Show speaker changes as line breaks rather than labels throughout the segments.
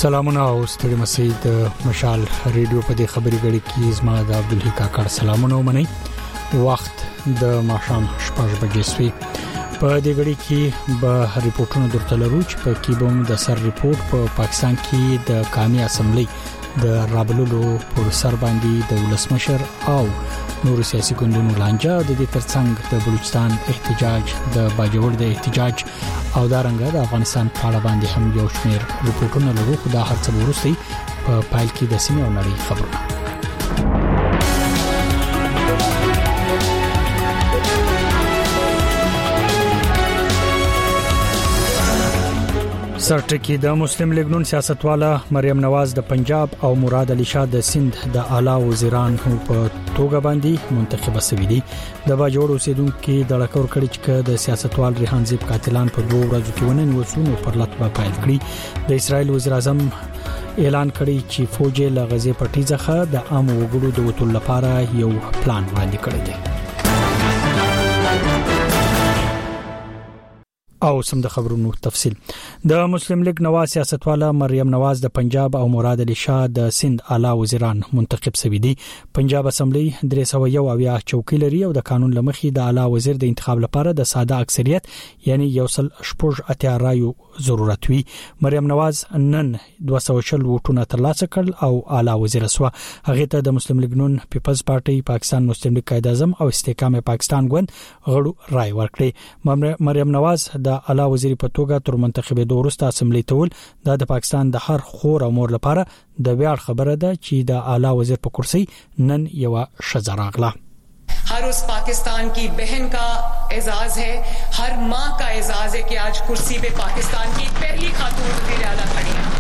سلامونه او ستړي مسید مشال ریډیو په دې خبري غړي کې زما د عبدالحی کاکړ سلامونه ومني. وخت د ماښام 6 بجې سوي. په دې غړي کې به ریپورتونه درته لرو چې په کې به د سر ریپورت په پاکستان کې د قومي اسمبلی د رابلولو پر سر باندې د ولسمشر او نور سیاسي ګوندونو لانجه د دې ترڅنګ د بلوچستان احتجاج د باجوړ د احتجاج او دارنګه د افغانستان په اړه باندې هم یو شمېر ریپورتونه لرو. خو دا هرڅه ورسته په پایل کې د سیمې او نړۍ خبرونه. سرټکی د مسلم لیگ نون سیاستواله مریم نواز د پنجاب او مراد علي شاه د سند د اعلی وزیران په توګه باندې منتخب شوي دي. د باجوړ اوسیدونکو د لکور کړي چې د سیاستوال ریحان زیب قاتلان په 2 ورځو کې ونن وسونو پر لټه پایل کړی. د اسرایل وزیر اعظم اعلان کړی چې فوج له غزې پټي څخه د عام وګړو د وټول لپاره یو پلان وړاندې کړی دی. او سم د خبرونو تفصيل. د مسلم لیگ نواز سیاستواله مریم نواز د پنجاب او مراد علي شاه د سند اعلی وزیران منتخب شوي دي. پنجاب اسمبلی 301 چوکۍ لري او د قانون لمخې د اعلی وزیر د انتخاب لپاره د ساده اکثریت یعنی یوصل شپږ اتیا رایو ضرورت وي. مریم نواز نن 240 ووټونه ترلاسه کړل او اعلی وزیر شو. هغه ته د مسلم لیگ نون پیپلز پارټي، پاکستان مسلم لیگ قائد اعظم او استحکام پاکستان ګوند غړو رای ورکړي. مریم نواز د اعلی وزیر په توګه تر منتخبېدو وروسته اسمبلی ته ول د پاکستان د هر خور او مور لپاره د ویاړ خبره ده چې د اعلی وزیر په کرسي نن یو ښځه راغله.
हर उस पाकिस्तान की बहन का एजाज है, हर मां का एजाज है कि आज कुर्सी पे पाकिस्तान की पहली खातून वज़ीर आला खड़ी हैं.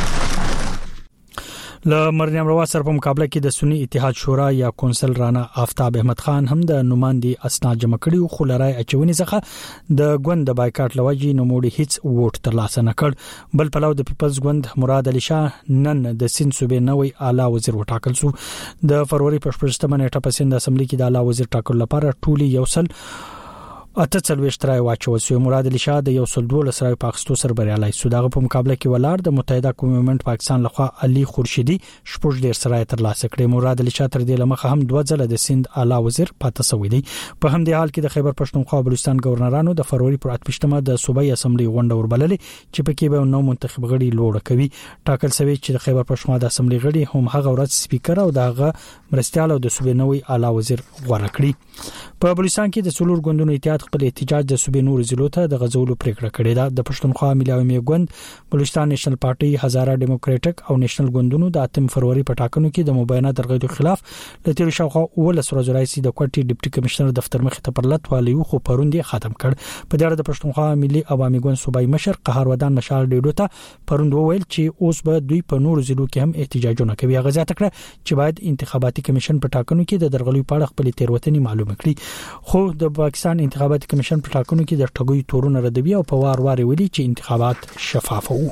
ل مریم نواز سره په مقابله کې د سنی اتحاد شورا یا کونسل رانا آفتاب احمد خان هم د نمائندې اسناد جمع کړي او خلرای اچونی څخه د ګوند د بایکاټ لوجي نوموړي هیڅ ووټ ترلاسه نه کړ. بل پلاو د پیپلز ګوند مراد علي شاه نن د سند صوبې نوې اعلی وزیر وټاکل شو. د فروری په 15 نیټه په سند اسمبلی کې د اعلی وزیر ټاکلو لپاره ټولي یوصل اته څلويشترای واچول شو. مراد علي شاه د یوصل 12 رای پاکستان سره بریالي شو. دغه په مقابله کې ولار د متحده قوم مومنت پاکستان لخوا علي خورشیدي شپږ ډیر سره ترلاسه کړي. مراد علي شاه تر دې لمخه هم 2 ځله د سند اعلی وزیر پاتې شوی دی. په همدې حال کې د خیبر پښتونخوا بلوچستان گورنرانو د فروری پر 28مه د صوبایي اسمبلی غونډه وربللې چې په کې به نو منتخب غړي لوړ کوي. ټاکل شوی چې د خیبر پښتونخوا د اسمبلی غړي هم هغه ورځ سپیکر او دغه مرستيال او د صوبې نوې اعلی وزیر غوړه کړی. په بلوچستان کې د څلور ګوندونو اتحاد خپل احتجاج د صوبې نور ضلعو ته د غزولو پریکړه کړې ده. د پښتونخوا ملي عوامي ګوند، بلوچستان نېشنل پارټي، هزاره ډیموکراټک او نېشنل ګوندونو د 8 فروری په ټاکنو کې د مبینه درغلۍ خلاف د تیر شاوخوا ولس ورځ راځي د کوټي ډیپټي کمشنر دفتر مخې ته پرلط والیو خو پروندې ختم کړ. په دې اړه د پښتونخوا ملي عوامي ګوند صوبایي مشر قهر ودان مشال ډیډو ته پروند وویل چې اوس به دوی په نور ضلعو کې هم احتجاجونه کوي. هغه ځات کړ چې باید انتخاباتي کمیشن په ټاکنو کې د درغلۍ په اړه خپل تیروتنې معلومه کړي. خو د پاکستان انتخاباتي کمیشن په ټاکنو کې د ټګوي تورونه ردوي او په وار ویلي چې انتخابات شفاف وو.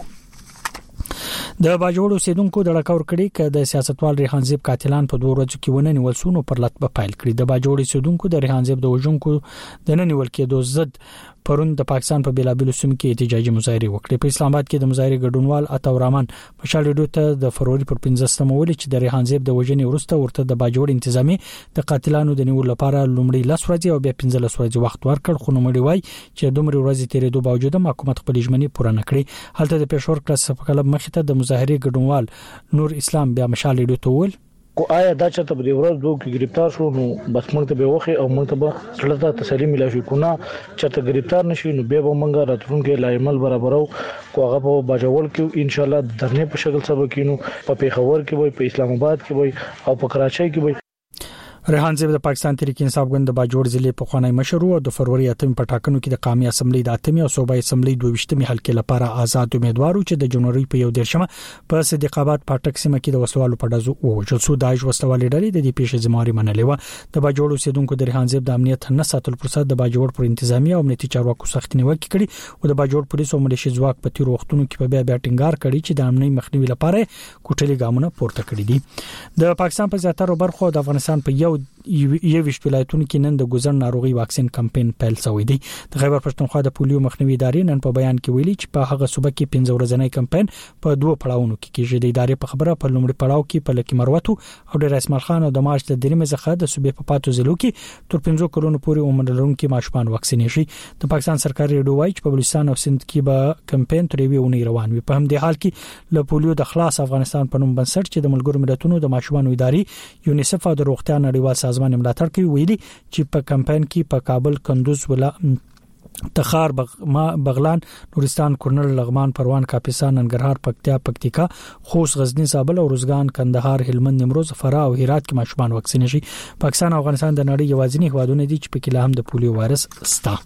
د باجوړ اوسیدونکو د لکور کړي ک د سیاستوال ریحان زیب قاتلان په 2 ورځو کې ونن ولسونو پر لټ په پایل کړی. د باجوړ اوسیدونکو د ریحان زیب د وژونکو د نن ول کې د زد پرون د پاکستان په بیلابیلو سیمو کې احتجاجي مظاهره وکړه. په اسلام آباد کې د مظاهره ګډونوال عطا الرحمن مشال ډیډو ته د فروری پر 15 مول چې د ریحان زیب د وژنې ورسته ورته د باجوړ انتظامی د قاتلانو د نیول لپاره لومړی 10 ورځې او بیا 15 ورځې وخت ورکړ. خو نومړي وای چې دومره ورځې تیرېدو باوجود حکومت خپل ژمنې پوره نه کړې. هلته د پېښور کلاس په کلب مخې ته د مظاهره ګډونوال نور اسلام بیا مشال ډیډو ته ول
کو آیا دا چې ته په ورځ دوه کې گرفتار شو نو بس موږ ته به وخه او موږ ته به سړی تسلیم ملي شو کو نه چې ته گرفتار نشي نو به موږ راتلونکو لایمل برابرو کو هغه په باجوړ کې ان شاء الله درنه په شکل سبا کینو په پیښور کې وي، په اسلام آباد کې وي او په کراچۍ کې وي.
ریحان زیب د پاکستان تحریک انصاف ګوند د باجوړ ضلع په خوانی مشر او د فروری 8 په ټاکنو کې د قومي اسمبلی د 8 او صوبایي اسمبلی 22 حلقې لپاره آزاد امیدوارو چې د جنوري په 1 په صدیق آباد پټک سیمه کې د وسوالو په دازو ووجل سو. داعش وسوالې ډلې د دې پیښې ذمہواری منلې و. د باجوړ اوسیدونکو د ریحان زیب د امنیت نه ساتل پرسد د باجوړ پر انتظامی او امنیتي چارواکو سخت نیوکه کړي او د باجوړ پولیس او ملیشي ځواک په تیر وختونو کې په بیا ټینګار کړي چې د امنیت مخنیوي لپاره کوټلي ګامونه پورته کړي دي. د پاکستان په زیاتره برخو د افغانستان په یو ولایتونو کې نن د ګوزن ناروغي واکسین کمپاین پیل شوی دی. د خیبر پښتونخوا د پولیو مخنیوي ادارې نن په بیان کې ویلي چې په هغه صوبه کې 15 ورځنی کمپاین په 2 پړاوونو کې کیږي. د ادارې په خبره په لومړي پړاو کې په لکه مروتو او د رسمال خان او د مارچ د دریمه ځخه د صوبې په پاتو ضلعو کې تر 15 کلونو پورې عمر لرونکو ماشومان واکسین شي. د پاکستان سرکاري ریډیو وایي چې په بلوچستان او سند کې به کمپاین تر یوې اونۍ روان وي. په همدې حال کې له پولیو د خلاص افغانستان په نوم بنسټ چې د ملګرو ملتونو د ماشومان ادارې یونیسف او د روغتیا نړیوال سازمان ملاتړ کوي ویلي چې په کمپاین کې په کابل، کندوز، تخار، بغلان، نورستان، کورنل، لغمان، پروان، کاپیسا، ننګرهار، پکتیا، پکتیکا، خوست، غزنی، زابل او روزګان، کندهار، هلمند، نیمروز، فراه او هرات کې ماشومان واکسین شي. پاکستان او افغانستان د نړۍ یوازینی هیوادونه دي چې په کې هم د پولیو وایرس شته.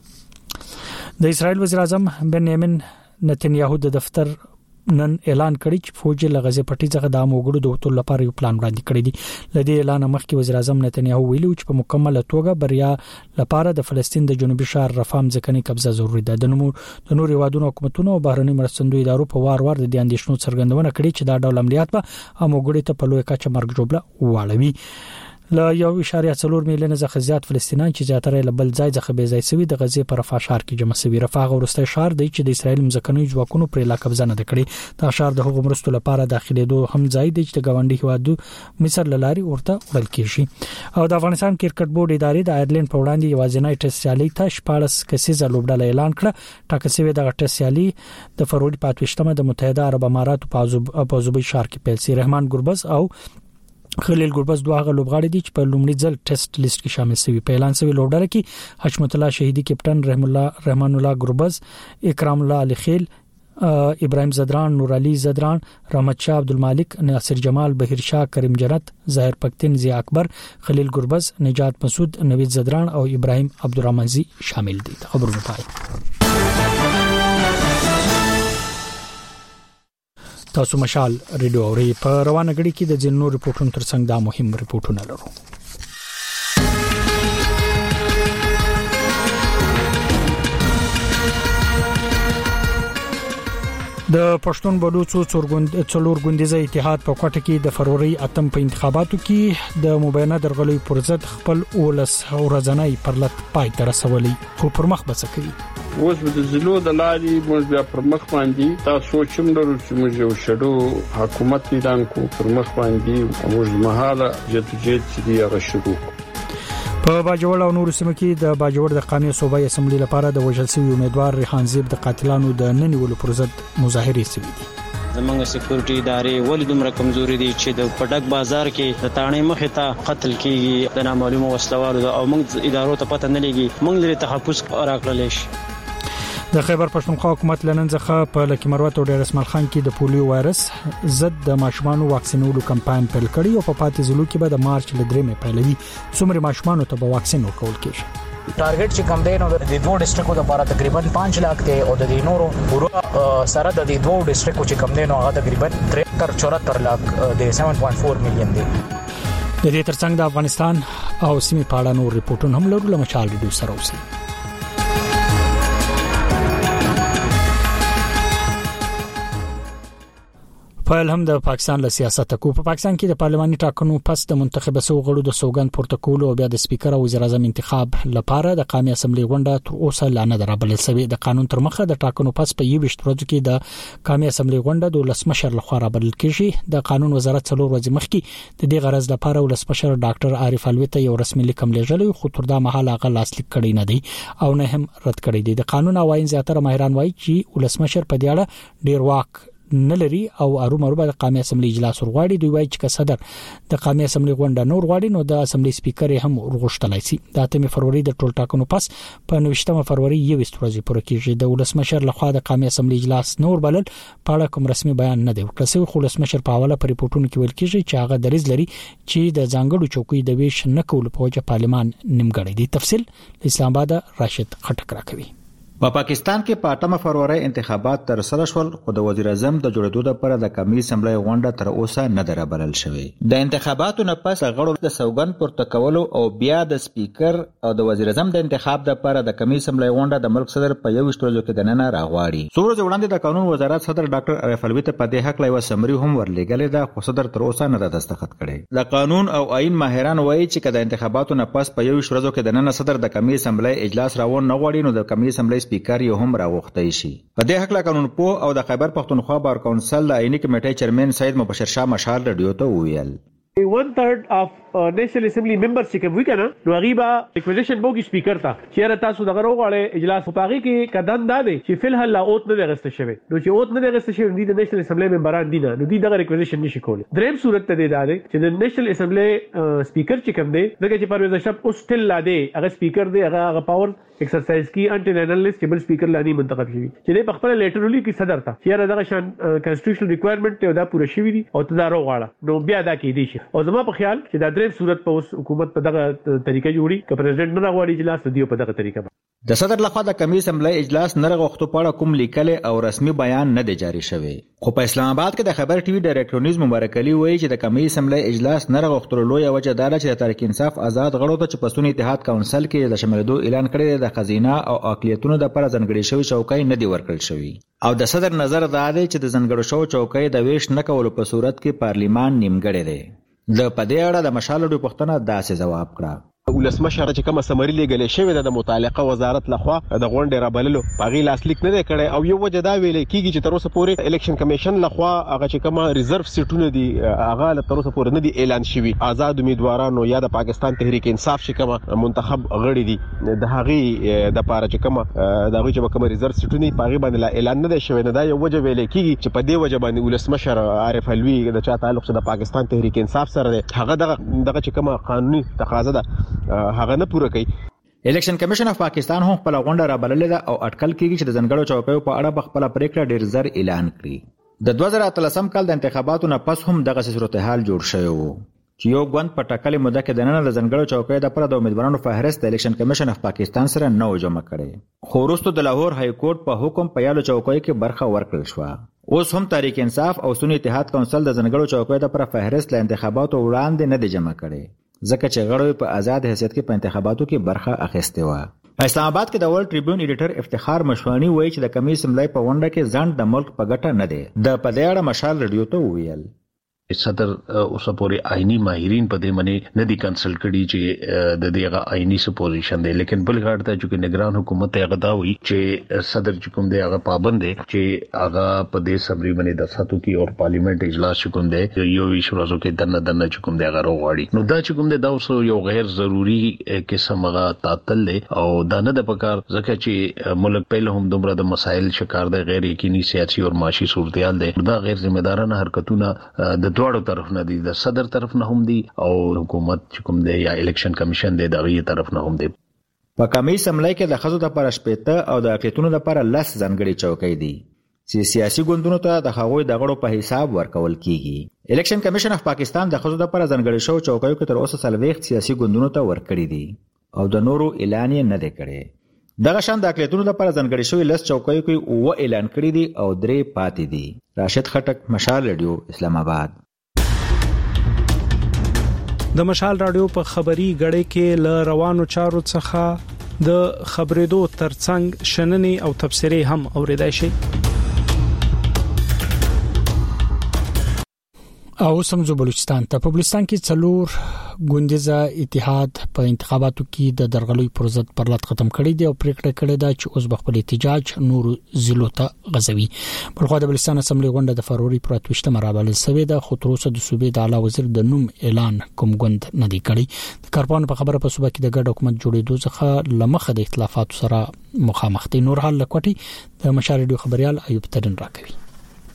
د اسرائیل وزیر اعظم بنیامین نتنیاهو د دفتر نن اعلان کړی چې فوج له غزه پټي څخه د موګړو د وټول لپاره یو پلان وړاندې کړی دی. لدې اعلان مخکې وزیر اعظم نتنیاهو ویلي چې په مکمله توګه بریا لپاره د فلسطین د جنوبي ښار رفام ځکني قبضه ضروری ده. د نور هیوادونو حکومتونو او بهرني مرستندوی ادارو په وار د دې اندیشنو څرګندونه کړې چې دا ډول عملیات به موګړي ته په لوی کچه مرګ جوړه واړوي. لا 1.4 میلیون څخه زیات فلسطینیان چې زیاتره له بل ځای څخه بې ځای شوي د غزې پر رفح ښار کې جمع شوي. رفح ورسته ښار دی چې د اسرایل مځکنوي ځواکونو پر لا قبضه نه کړي. دا ښار د هغو مرستو لپاره داخليدو هم ځای دی چې د غونډي هوادو مصر لاري ورته وړل کیږي. او د افغانستان کرکټ بورډ ادارې د آیرلند په وړاندې یوازینی ټیسټ سیالي ته 14 کسیزه لوبډله اعلان کړه. ټاکل شوی د ټیسټ سیالي د فروری 25مه د متحده عرب اماراتو په ابوظبي ښار کې پیل شي. رحمان ګربز او خلیل ګربز دوه غو لوبغاړي دي چې په لومړي ځل ټیسټ لیست کې شامل شوي. په اعلان شوی لوبډله کې حشمت الله شهیدی کپټن، رحمان الله ګربز، اکرام الله علي خیل، ابراهيم زدران، نور علي زدران، رحمت شاه عبدالمالک، ناصر جمال، بهیر شاه، کریم جنت، ظاهر پختن، ضیا اکبر، خلیل ګربز، نجات مسعود، نوید زدران او ابراهيم عبدالرحمنزي شامل دي. خبرونه پای تاسو مشال ریډیو اوري په روانه غړي کې د جنو ریپورتونو ترڅنګ دا مهم ریپورتونه لرو. د پښتون بلوچو څلور ګوندیزه اتحاد په کوټه کې د فروری 8 په انتخاباتو کې د مبینه درغلي پرځد خپل اولس ورځنی پرلط پای تر رسولي خو پر مخ بس کوي.
اوس د زلو د لاري موږ بیا پر مخ باندې تاسو چې موږ چې یو شډو حکومت اعلان کو پر مخ باندې موږ مهاله جدوجہد چې دی هغه شروع
په باجوړ او نور سیمه کې د باجوړ د قومي صوبای اسمبلی لپاره د وژل شوی امیدوار ریحان زیب د قاتلانو د ننیولو پرځد مظاهره شوې دي.
زمونږ سکیورټي ادارې ولې دومره کمزوري دي چې د پټک بازار کې د تانې مخې ته قتل کیږي د نامعلومو وسلوالو او موږ ادارو ته پته نه لګي موږ لري تحفظ راکړل شي.
د خیبر پښتونخوا حکومت لنن ځخه په لکه مروت او د رسمال خان کې د پولیو وایرس ضد د ماشومان واکسینولو کمپاین پیل کړي او په پاتې ضلعو کې به د مارچ ل 3 پیلوي څومره ماشومان ته به واکسین ورکول کیږي.
ټارګټ چې کم دی نو د دوه ډیسټریکټو لپاره تقریبا 5 لک ته او د نورو پورا سره د دوه ډیسټریکټو چې کم دی نو هغه تقریبا 73 لک د 7.4 میلیون دی.
د دې ترڅنګ د افغانستان او سیمې په اړه نور ریپورتونه هم لرو. لمشال ریډیو سره اوسئ. فعال هم د پاکستان له سیاست کو په پاکستان کې د پارلماني ټاکنو پس د منتخب شوو غړو د سوګند پروتوکول او بیا د سپیکر او وزیر اعظم انتخاب لپاره د قومي اسمبلی غونډه تر اوسه لا نه درابل شوی. د قانون تر مخه د ټاکنو پس په 21 ورځو کې د قومي اسمبلی غونډه د ولسمشر لخوا رابل کیږي. د قانون وزارت 4 ورځې مخکې د دې غرض لپاره ولسمشر ډاکټر عارف الوی ته یو رسمي لیکم لېږلی خو تر دا مهال هغه لاسلیک کړی نه دی او نه هم رد کړی دی. د قانون اوایي زیاتره ماهران وایي چې ولسمشر په دې اړه ډیر واک نه لري او ارومرو د قومي اسمبلی اجلاس ورغواړي. دوی وایي چې صدر د قومي اسمبلی غونډه نور غواړي نو د اسمبلی سپیکر هم ورغښتلای شي. د 8 فروری د ټول ټاکنو پس په 19 فروری 21 ورځې پورې کېږي. د ولسمشر لخوا د قومي اسمبلی اجلاس نور بلل په اړه کوم رسمي بیان نه دی ورکړل. خو ولسمشر په حواله پر ریپورتونو کې ویل کېږي چې هغه دریځ لري چې د ځانګړو چوکۍ د ویش نه کول په وجه پارلمان نیمګړی دی. تفصیل اسلام آباد راشد خټک راکوي.
په پاکستان کې په 8 فروری انتخابات تر سره شول، خو د وزیر اعظم د جوړېدو لپاره د قومي اسمبلی غونډه تر اوسه نه دربلل شوې. د انتخاباتو نه پس غړو د سوګند پورته کولو او بیا د سپیکر او د وزیر اعظم د انتخاب لپاره د قومي اسمبلی غونډه د ملک صدر په 21 ورځو کې د نن راغواړي. څو ورځې وړاندې د قانون وزارت صدر ډاکټر عارف علوي ته په دې حق لا یو سمري هم ورلېږلې ده، خو صدر تر اوسه نه دستخط کړي. د قانون او آئین ماهران وایي چې کله انتخاباتو نه پس په 21 ورځو کې د نن صدر د قومي اسمبلی اجلاس راوون نه غواړي، نو د قومي اسمبلی سپیکر یې هم غوښتای شي. په دې حق لا قانون پوه او د خیبر پختونخوا بار کونسل د آئینی کمیټې چیرمن سید مبشر شاه مشال رادیو ته وویل
1/3 of National Assembly members چې کوم وکنه نو غیبا ریکویزیشن بوګي سپیکر ته چیرې تاسو دغه وروغړې اجلاس په پاغي کې قدم دادې چې فلحال لا اوت نه غسته شوی، نو چې اوت نه غسته شوی د نېشنل اسمبلی ممبران دي نه، نو دي دغه ریکویزیشن نشي کولای. دریم صورت ته دی دادې چې د نېشنل اسمبلی سپیکر چې کوم دی دغه چې پرویز اشرف اوس تل لا دی هغه سپیکر دی، هغه پاور ایکسرسایز کی انټي نېشنلست چې بل سپیکر لانی منتخب شوی چې په خپل لیټرلی کې صدر ته چیرې دغه شان کانسټیټیوشنل ریکوایرمنٹ ته دا پوره شوی دي او ته دا وروغړه، نو بیا دا کې دي شي. او زما په خیال چې دا دریم صورت په حکومت په دغه طریقې جوړي ک پریزیدنت نه راغواړي اجلاس دیو په دغه طریقې.
د صدر لخوا د قومي اسمبلی اجلاس نه غوښتو په کوم لیکل او رسمي بیان نه دی جاری شوی، خو په اسلام آباد کې د خبر ټي وي ډایریکټور نیوز مبارک علي وایي چې د قومي اسمبلی اجلاس نه غوښتلو لوی وجه دا چې د تحریک انصاف آزاد غړو ته چې پښتون اتحاد کونسل کې د شمولېدو اعلان کړی د خزینه او اقلیتونو د لپاره ځانګړي شوی چوکۍ نه دی ورکړل شوی، او د صدر نظر دا دی چې د ځانګړو شوی چوکۍ د ویش نه کولو په صورت کې پارلیمان نیمګړی دی. د پدې اړه د مشال ډوډۍ پښتنه داسې جواب کړه
ولسمشر چې کومه سمری لګلې شوې ده د متعلقه وزارت لخوا د غونډې رابللو پاغي لاسلیک نه کړي، او یو وجه دا ویلې کیږي چې تر اوسه پورې الیکشن کمیشن لخوا هغه چې کومه ریزرو سیټونه دي هغه تر اوسه پورې نه دي اعلان شوی. آزاد امیدوارانو یا د پاکستان تحریک انصاف چې کومه منتخب غړي دي د هغه د پاره چې کومه دغه چې کومه ریزرو سیټونه پاغي باندې اعلان نه دی شوی، نه دا یو وجه ویلې کیږي چې په دې وجه باندې ولسمشر عارف علوي د چا تعلق د پاکستان تحریک انصاف سره دی هغه دغه چې کومه قانوني تقاضا ده هغه نه پوره کوي.
الیکشن کمیشن اف پاکستان هم خپل غونډه را بللې ده او اټکل کیږي چې د ځنګړو چوکیو په اړه خپل پریکړه ډیر زر اعلان کړي. د 2013 کال د انتخاباتو نه پس هم دغه صورتحال جوړ شوی وو چې یو غوند په ټاکلې موده کې د نن د ځنګړو چوکیو لپاره د امیدوارانو فهرست د الیکشن کمیشن اف پاکستان سره نو جمع کړي، خو وروسته د لاهور های کورټ په حکم په یالو چوکیو کې برخه ورکړل شو. اوس هم تحریک انصاف او سنی اتحاد کونسل د ځنګړو چوکیو لپاره فهرست له انتخاباتو وړاندې نه دی جمع کړي، ځکه چې غړو په آزاد حیثیت کې په انتخاباتو کې برخه اخیسته و. په اسلام آباد کې د ورلد ټریبیون ایډیټر افتخار مشوانی وایي چې د قومي اسمبلی په غونډه کې ځان د ملک په ګټه نه دی. د په دې اړه مشال رادیو ته وویل
صدر اوسه پورې آئینی ماهرین په دې باندې نه دي کنسلټ کړي چې د دېغه آئینی سپوزیشن دی، لیکن بل غاړه ته چې نگران حکومت هغه دا وایي چې صدر چې کوم دی هغه پابند دی چې هغه په دې سمري باندې د ساتو کې او پارلیمنت اجلاس چې کوم دی یو ویش ورځو کې دنه چې کوم دی هغه راغواړي، نو دا چې کوم دی دا اوس یو غیر ضروری قسم هغه تعطل دی او دا نه د پکار ځکه چې ملک په هم دومره د مسایل شکار دی، غیر یقیني سیاسي او معاشي صورتحال دی، دا غیر ذمہ دارانه حرکتونه د دواړو طرف نه دي، د صدر طرف نه هم دي او حکومت چې کوم دی یا الیکشن کمیشن دی دغه طرف نه هم دي.
په قومي اسمبلی کې د خزو لپاره 15 او د اقلیتونو لپاره 10 ځانګړي چوکۍ دي چې سیاسي ګوندونو ته د هغوی د غړو په حساب ورکول کیږي. الیکشن کمیشن اف پاکستان د خزو لپاره ځانګړي شو چوکیو کې تر اوسه 40 سیاسي ګوندونو ته ورکړي دي او د نورو اعلان یې نه دی کړی. دغه شان د اقلیتونو لپاره ځانګړي شوی 10 چوکیو کې و اعلان کړي دي او 3 پاتې دي. راشد خټک، مشال رادیو، اسلام آباد.
د مشال رادیو په خبري غړې کې ل روانو چارو څخه د خبرېدو ترڅنګ شننې او تبصرې هم اوریدای شي.
او سمجو بلوچستان ته په بلوچستان کې څلور ګوندیزه اتحاد په انتخاباتو کې د درغلوي پرزت پرلط ختم کړی دی او پریکړه کړې ده چې اوس بخپل احتجاج نور ضلعو ته غځوي. بلخو د بلوچستان اسمبلی غونډه د فروری پر 28 مرابل سوي د خطروسه د صوبې د اعلی وزیر د نوم اعلان کوم ګوند نه دی کړی. د کارپان په خبره په صوبه کې د ګډ حکومت جوړېدو څخه لمخه د اختلافاتو سره مخامخ دي. نور حال لکوټي د مشارډیو خبريال ایوب ترين راکوي.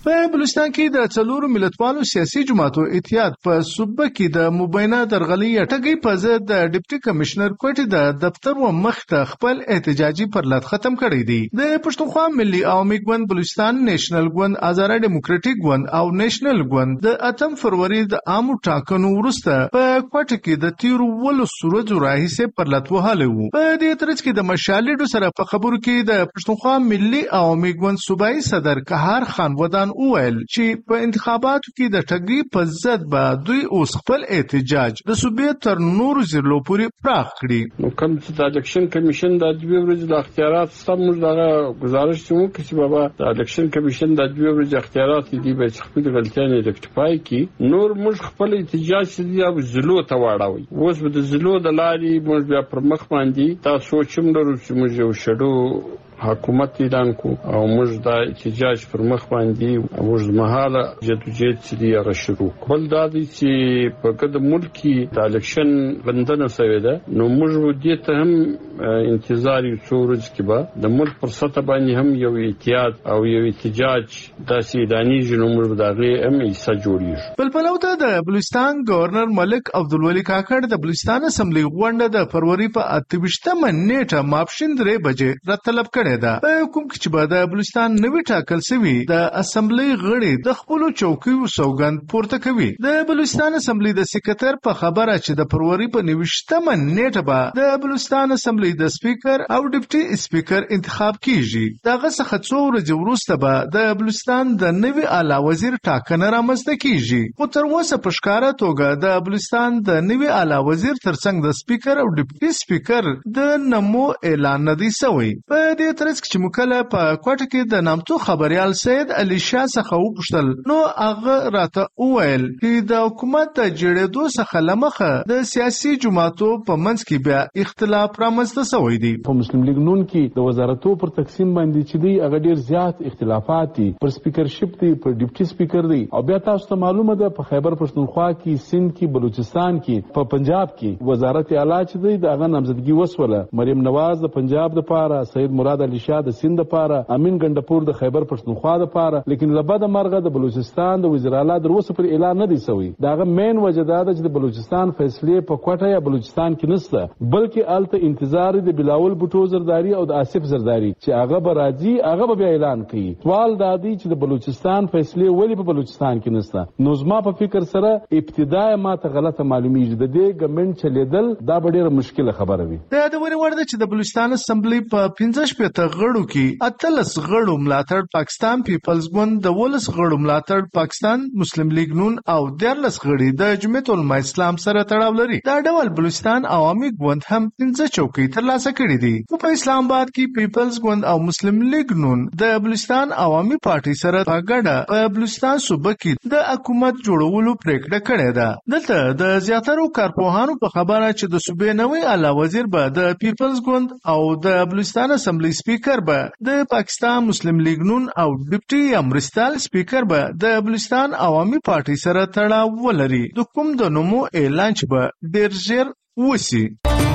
په بلوچستان کې د څلورو ملتپالو سیاسي جماعتو اتحاد په صوبه کې د مبینه درغلي ټګي په ضد د ډیپټي کمشنر کوټي د دفتر و مخ ته خپل احتجاجي پرلط ختم کړی دی. د پښتونخوا ملي عوامي ګوند، بلوچستان نیشنل ګوند، آزاد ډیموکراټیک ګوند او نیشنل ګوند د 8 فروری د عامو ټاکنو وروسته په کوټه کې د تیرو ولو سورځو راهیسه پرلط وهاله وو. په دې ترڅ کې د مشالډو سره په خبرو کې د پښتونخوا ملي عوامي ګوند صوبایي صدر قهار خان ودان وویل چې په انتخاباتو کې د ټګي په ضد به دوی اوس خپل احتجاج د صوبې تر نورو ضلعو پورې پراخ کړي.
نو کوم چې د الیکشن کمیشن د دوی ورځ د اختیارات سم موږ دا گزارش کوو چې بابا د الیکشن کمیشن د دوی ورځ اختیارات دي به خپل غلطیانه ریکټیفای کړي. نور موږ خپل احتجاج د ضلعو ته واړوي. اوس به د ضلعو د لارې موږ بیا پر مخ باندې تاسو چې موږ یو شډو حکومت اعلان کو او موږ د احتجاج پر مخ باندې موږ مهاله جدوجہد چې هغه شروع کول دا دي چې په کده ملکی د الیکشن بندنه سوي ده. نو موږ دې ته هم انتظار یو څورج کې به د ملک پر سطح باندې هم یو اتحاد او یو احتجاج د سیدانی جنوب دغه هم ایسه جوړیږي.
بل پلو ته د بلوچستان گورنر ملک عبدالولی کاکړ د بلوچستان اسمبلی غونډه د فروری په 28مه نیټه ماپښین 3 بجې راتلب کړې ده. په کوم کې چې د بلوچستان نوی ټاکل شوی د اسمبلی غړي د خپل چوکیو سوګند پورته کوي. د بلوچستان اسمبلی د سکرټر په خبره چې د فروری په 29مه نیټه به د بلوچستان اسمبلی د سپیکر او ډیپټي سپیکر انتخاب کیږي. دغه څخه څو ورځې وروسته به د بلوچستان د نوي اعلی وزیر ټاکنه رامنځته کیږي. خو تر اوسه په ښکاره توګه د بلوچستان د نوي اعلی وزیر ترڅنګ د سپیکر او ډیپټي سپیکر د نمو اعلان نه دی شوی. په دې ترڅ کې چې مکله په کوټه کې د نامتو خبريال سید علي شاه څخه وپوښتل، نو هغه راته وویل چې د حکومت د جوړېدو څخه لمخه د سیاسي جماعتو په منځ کې بیا اختلاف رامنځته شوی دی.
په مسلم لیگ نون کې د وزارتو پر تقسیم باندې چې دی هغه ډیر زیات اختلافات دي. پر سپیکرشپ دی، پر ډیپټي سپیکر دی، او بیا تاسو ته معلومه ده په خیبر پښتونخوا کې، سند کې، بلوچستان کې، په پنجاب کې وزارت اعلی چې دی دغه نامزدګي وسوله. مریم نواز د پنجاب د پاره، سید مراد علي شاه د سند د پاره، امین ګندپور د خیبر پښتونخوا د پاره. لیکن لبد مرغه د بلوچستان د وزیر اعلی در اوسه پر اعلان نه دی شوی. دغه مین وجه دا ده چې د بلوچستان فیصله په کوټه یا بلوچستان کې نشته، بلکې الته انتظار د بلاول بوټو زرداری او د آصف زرداری چې هغه به راځي، هغه به بیا اعلان کوي. سوال دا دی چې د بلوچستان فیصله ولی په بلوچستان کې نشته. نو زما په فکر سره ابتدای ما ته غلطه معلومیږي. د دې ګمنټ چلیدل دا ډیره مشکله خبره وي.
دا د ورې ورده چې د بلوچستان اسمبلی په 15 غړو کې 13 غړو ملاتړ پاکستان پیپلز ګوند، د 12 غړو ملاتړ پاکستان مسلم لیگ نون او 13 غړي د جمعیت العلماء اسلام سره تړاو لري. دا ډول بلوچستان عوامي ګوند هم 15 چوکۍ ترلاسه کړې دي. په اسلام آباد کې پیپلز ګوند او مسلم لیگ نون د بلوچستان عوامي پارټي سره په ګډه په بلوچستان صوبه کې د حکومت جوړولو پریکړه کړې ده. دلته د زیاترو کارپوهانو په خبره چې د صوبې نوی اعلی وزیر به د پیپلز ګوند او د بلوچستان اسمبلی سپیکر به د پاکستان مسلم لیگ نون او ډیپټي امرستال سپیکر به د بلوچستان عوامي پارټي سره تړاو ولري. د کوم د نومو اعلان چې به ډیر ژر وسی.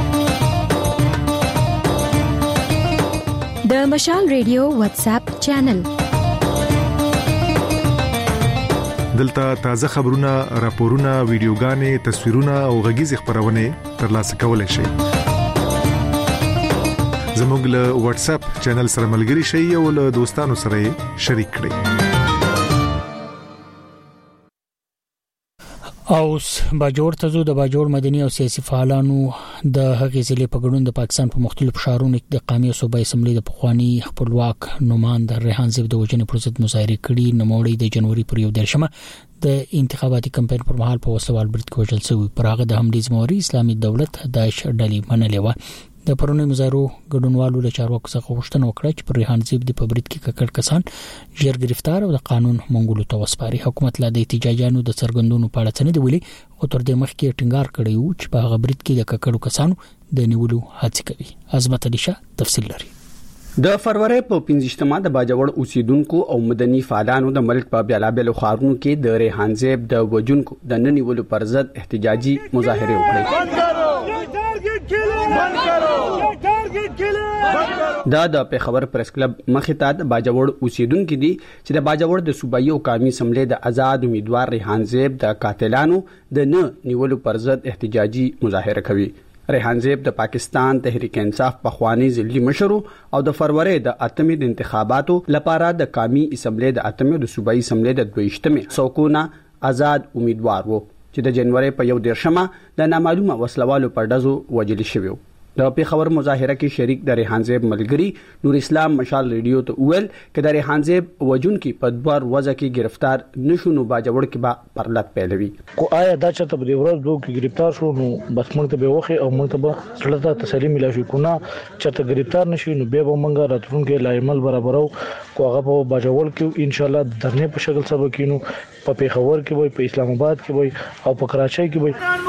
د مشال ریډیو واتس اپ چینل
دلته تازه خبرونه، راپورونه، ویډیوګانې، تصویرونه او غږیز خبرونه ترلاسه کولای شئ. زموږ له واتس اپ چینل سره ملګري شئ او له دوستانو سره شریک کړئ.
اوس باجوړ ته زو د باجوړ مدني او سیاسي فعالانو د هغې ضلع په ګډون د پاکستان په مختلفو ښارونو کې د قومي صوبایي اسمبلی د پخوانی خپلواک نوماند ریحان زیب د وژنې پر ضد مظاهره کړي. نوموړی د جنوري پر 1 د انتخاباتي کمپاین پر مهال په وسوال برید کې وژل شوی. پر هغه د حملې ذمہواري اسلامي دولت داعش ډلې منلې و. د پرونی مظاهرو ګډونوالو له چارواکو څخه غوښتنه وکړه چې پر ریحان زیب د برید کې ککړ کسان ژر گرفتار او د قانون منګولو ته وسپاري. حکومت لا د احتجاجانو د څرګندونو په اړه څه نه دی ویلي، خو تر دې مخکې ټینګار کړی و چې په هغه برید کې د ککړو کسانو د نیولو هڅه کوي. عظمت علي شاه تفصیل لري.
د فروری په 15مه د باجوړ اوسیدونکو او مدني فعالانو د ملک په بیلابل ښارونو کې د ریحان زیب د وژونکو د ننیولو پر ضد احتجاجي مظاهره وکړه. دا د پیښور پریس کلب مخې ته د باجوړ اوسیدونکو دي چې د باجوړ د صوبایي او قومي اسمبلی د آزاد امیدوار ریحان زیب د قاتلانو د نه نیولو پر ضد احتجاجي مظاهره کوي. ریحان زیب د پاکستان تحریک انصاف پخوانی ضلعي مشر او د فروری د 8 د انتخاباتو لپاره د قومي اسمبلی د 8 د صوبایي اسمبلی د 22 څوکونه آزاد امیدوار وو چې د جنوري په 1 د نامعلومه وسلوالو پر ډزو وجل شوی. د پیښور مظاهره کې شریک د ریحان زیب ملګری نور اسلام مشال ریډیو ته ویل چې د ریحان زیب وجون کې په دوار وځه کې گرفتار نشو نو باجوړ کې با پرلط پیلوي
کو آیا دا چې په دې ورځ دوه کې گرفتار شو نو بس موږ ته به وخه او موږ ته به سړی تسلیم ملا شو کو نه چې ته گرفتار نشي نو به موږ راتلونکي لایمل برابرو کو هغه په باجوړ کې ان شاء الله درنه په شکل سبا کینو په پیښور کې وي په اسلام آباد کې وي او په کراچۍ کې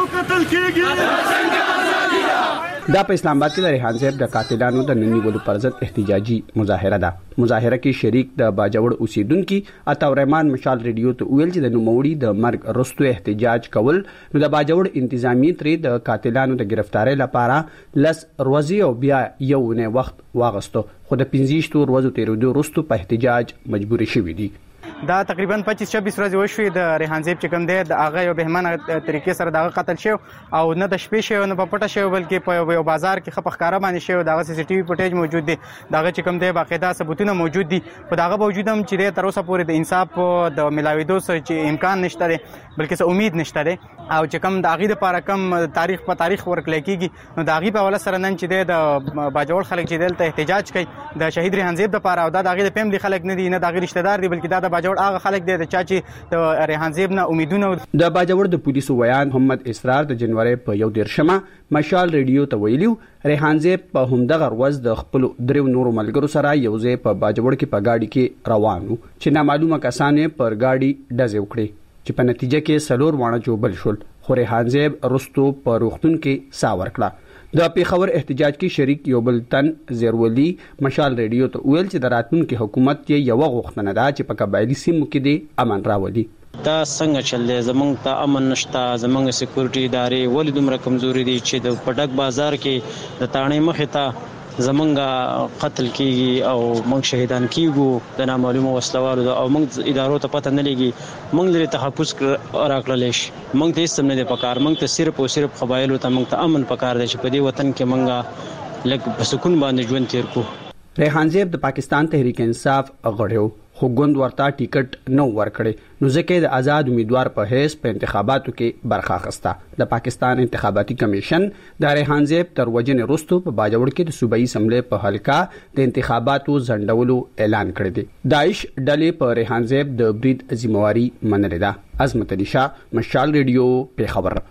وي.
دا په اسلام آباد کې د ریحان زیب د قاتلانو د نیولو پر ضد احتجاجي مظاهره ده. مظاهره کې شریک د باجوړ اوسیدونکو عطا الرحمن مشال ریډیو ته ویل چې د نوموړي د مرګ وروسته احتجاج کول نو د باجوړ انتظامی ترې د قاتلانو د گرفتاری لپاره لس ورځې او بیا یو نه وخت واغستو خو د 15 ورځو تیرېدو وروسته په احتجاج مجبور شوي دي.
دا تقریبا 25-26 ورځې وشوې د ریحان زیب چې کوم دی د هغه یو بهمنه طریقې سره دغه قتل شو او نه د شپې شو نه په پټه شو بلکې په یو بازار کې خپ ښکارا باندې شو. دغه سی سی ټي وي فوټیج موجود دی دغه چې کوم دی باقاعده ثبوتونه موجود دي په دغه باوجود هم چې تر اوسه پورې د انصاف د ملاویدو چې امکان نشته دی بلکې څه امید نشته دی او چې کوم د هغې دپاره کم تاریخ په تاریخ ورکړی کېږي نو د هغې په حواله سره نن چې دی د باجوړ خلک چې دلته احتجاج کوي د شهید ریحان زیب دپاره او دا د هغې د فیملی خلک نه دي نه د هغې رشته دار دي بلکې دا د باجوړ هغه خلک دی د چا چې د ریحان زیب نه امیدونه.
د باجوړ د پولیسو ویان محمد اسرار د جنوري په 1 مشال ریډیو ته ویلو ریحان زیب په همدغه ورځ د خپل درو نورو ملګرو سره یو ځای په باجوړ کې په گاډي کې روانو چې نامعلومه کسانې پر گاډي ډزې وکړې چې په نتیجه کې سلور وانه جوبل شول خو ریحان زیب رستو په روغتون کې سا ورکړه. د پیښور احتجاج کې شریک یو بل تن زیرولي مشال ریډیو ته ویل چې د راتلونکي حکومت یې یو غوښتنه ده چې په قبایلی سیمو کې د امن راولي.
دا څنګه چل دی زمونږ ته امن نشته زمونږ سکیورټي ادارې ولې دومره کمزوري دي چې د پټک بازار کې د تانې مخې ته زمونږ قتل کیږي او موږ شهیدان کیږو د نامعلومه وسلوالو او موږ ادارو ته پته نه لګي موږ لري تحفظ راکړل شي موږ ته هیڅ نه دی پکار موږ ته صرف او صرف قبایلو ته موږ ته امن پکار دی چې په دې وطن کې موږ لکه په سکون باندې ژوند تیر کو.
ریحان زیب د پاکستان تحریک انصاف غړیو خو ګوند ورته ټیکټ نو ورکړي نو ځکه د آزاد امیدوار په حیث په انتخاباتو کې برخه اخیسته. د پاکستان انتخاباتي کمیشن د ریحان زیب تر وجنې وروسته په باجوړ کې د صوبایي اسمبلی په حلقه د انتخاباتو ځنډولو اعلان کړی دی. داعش ډلې په ریحان زیب د برید ذمہواری منلې ده. عظمت علي شاه مشال ریډیو پیښور.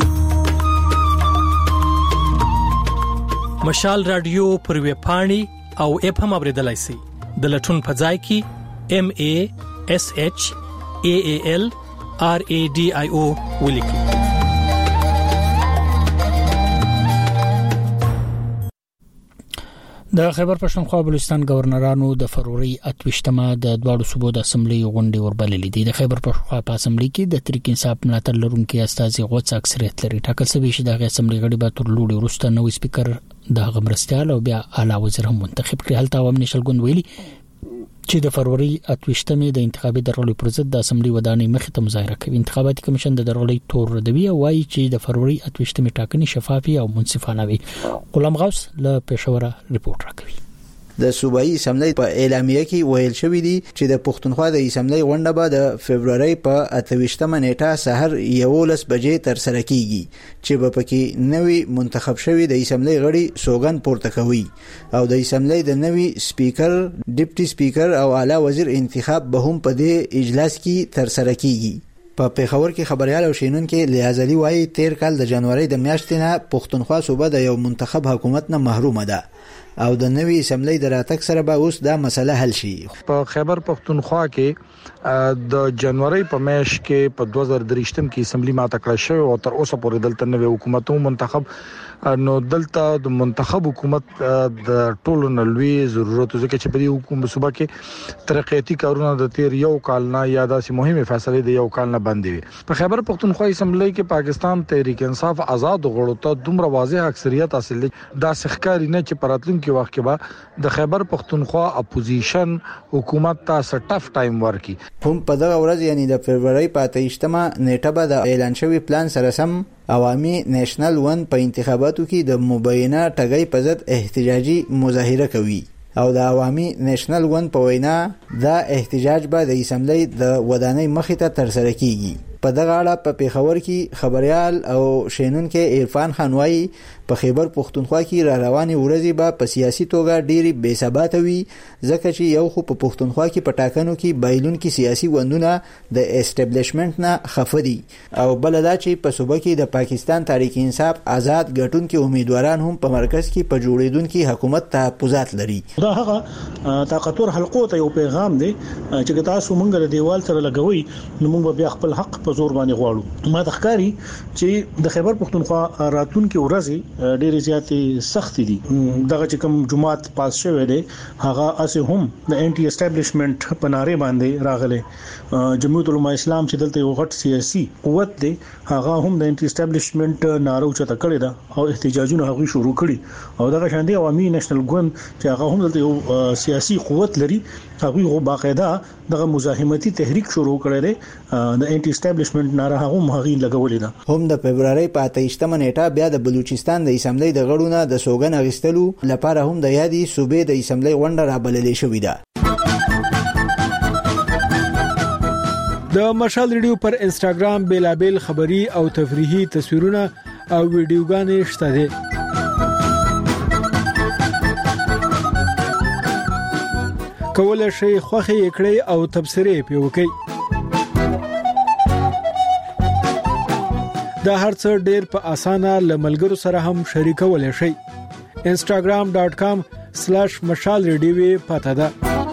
مشال رادیو پر ویب پاڼې او اپ هم اوریدلای شئ د لټون په ځای کې MASHALRADIO ولیکئ.
د خیبر پښتونخوا بلوچستان گورنرانو د فروری 28مه د دواړو صوبو د اسمبلی غونډې وربللې دي. د خیبر پښتونخوا په اسمبلی کې د تحریک انصاف ملاتړ لرونکي استازي غوڅ اکثریت لري. ټاکل شوی چې د اسمبلی غړي به تر لوړي وروسته نوې سپیکر د غمرستیال او بیا اعلی وزیر هم منتخب کړي. هلته عوام نشل ګوند ویلي چې د فروری 28مه د انتخابي درغلي پر ضد د اسمبلی ودانۍ مخې ته مظاهره کوي. انتخاباتي کمیشن د درغلي تور ردوي او وايي چې د فروری 28مه ټاکنې شفافي او منصفانه وي. غلام غوث له پېښور ریپورت راکوي.
د صوبایي اسمبلی په اعلامیه کې ویل شوی دی چې د پښتونخوا د اسمبلی غونډه به د فبرवरी په 28مه نیټه سحر 11 بجې تر سره کیږي چې په کې نوی منتخب شوی د اسمبلی غړي سوګن پورته کوي او د اسمبلی د نوی سپیکر ډیپټي سپیکر او اعلی وزیر انتخاب به هم په دې اجلاس کې تر سره کیږي. په پیښور کې خبريال او شینونکو لیازلی وایي 13 کال د جنوري د میاشتې نه پښتونخوا صوبه د یو منتخب حکومت نه محرومه ده او د نوې اسمبلی د راتګ سره به اوس دا مسله حل شي.
په خیبر پختونخوا کې د جنوري په میاشت کې په 2023 کې اسمبلی ماته کړه شو او تر اوسه پورې دلته نوې حکومتو منتخب نو دلته د منتخب حکومت د ټولو نلوي ضرورت ځکه چې په دې حکومت صوبه کې ترقیاتي کارونه د تیر یو کال نه یا داسې مهمه فیصله د یو کال نه بندي وي. په خیبر پختونخوا اسمبلی کې پاکستان تحریک انصاف آزاد غړو ته دومره واضح اکثریت حاصل دا سخکاري نه چې پراتلونکو وخت کې به د خیبر پختونخوا اپوزیشن حکومت ته سټف ټایم ورکي.
هم په دغه ورځ یعنی د فبرवरी 28مه نیټه به د اعلان شوی پلان سره سم عوامي نېشنل ون په انتخاباتو کې د مبینه ټګۍ په ضد احتجاجي مظاهره کوي او د عوامي نېشنل ون په وینا دا احتجاج به د اسمبلی د ودانۍ مخې ته ترسره کیږي. په دغه اړه په پیښور کې خبريال او شینونکو عرفان خان وايي په خیبر پختونخوا کې را روانې ورځې به په سیاسي توګه ډېری بې ثبات وي ځکه چې یو خو په پختونخوا کې په ټاکنو کې بایلون کې سیاسي وندونه د اسټابلیشمنت نه خفه دي او بل دا چې په صوبه کې د پاکستان تحریک انصاف آزاد ګټونکو امیدواران هم په مرکز کې په جوړیدونکو حکومت تحفظات لري.
دا هغه طاقتور حلقو ته یو پیغام دی چې تاسو مونږ د دیوال سره لګوي نو مونږ بیا خپل حق په زور باندې غواړو. ما تخکاری چې د خیبر پختونخوا راتلونکو ورځې ډېرې زیاتې سخت دي. دغه چې کوم جماعت پاس شوی دی هغه اسه هم د انټي اسټابلیشمنت په ناره باندې راغله. جمعیت العلماء اسلام چې دلته یو غټ سیاسي قوت دی هغه هم د انټي اسټابلیشمنت ناره چته کړی دا او احتجاجونه هغه شروع کړي او دغه شاندي عوامي نېشنل ګوند چې هغه هم دلته یو سیاسي قوت لري هغه غو باقاعده دغه مزاحمتي تحریک شروع کړی دی د انټي اسټابلیشمنت ناره هم هغه لګولې ده.
هم د فبرवरी 28مه نیټه بیا د بلوچستان د اسمبلی د غړو د سوګن اغستلو لپاره هم د یادي صوبې د اسمبلی غونډه رابللې شوې ده.
د مشال ریډیو پر انستګرام بیلابل خبری او تفریحي تصویرونه او ویډیوګانې شته دي. کولای شئ خوښي کړئ او تبصرې پې وکړئ. دا هرڅه ډېر په اسانه لملګرو سره هم شریکولای شئ. instagram.com/mashalradio پته ده.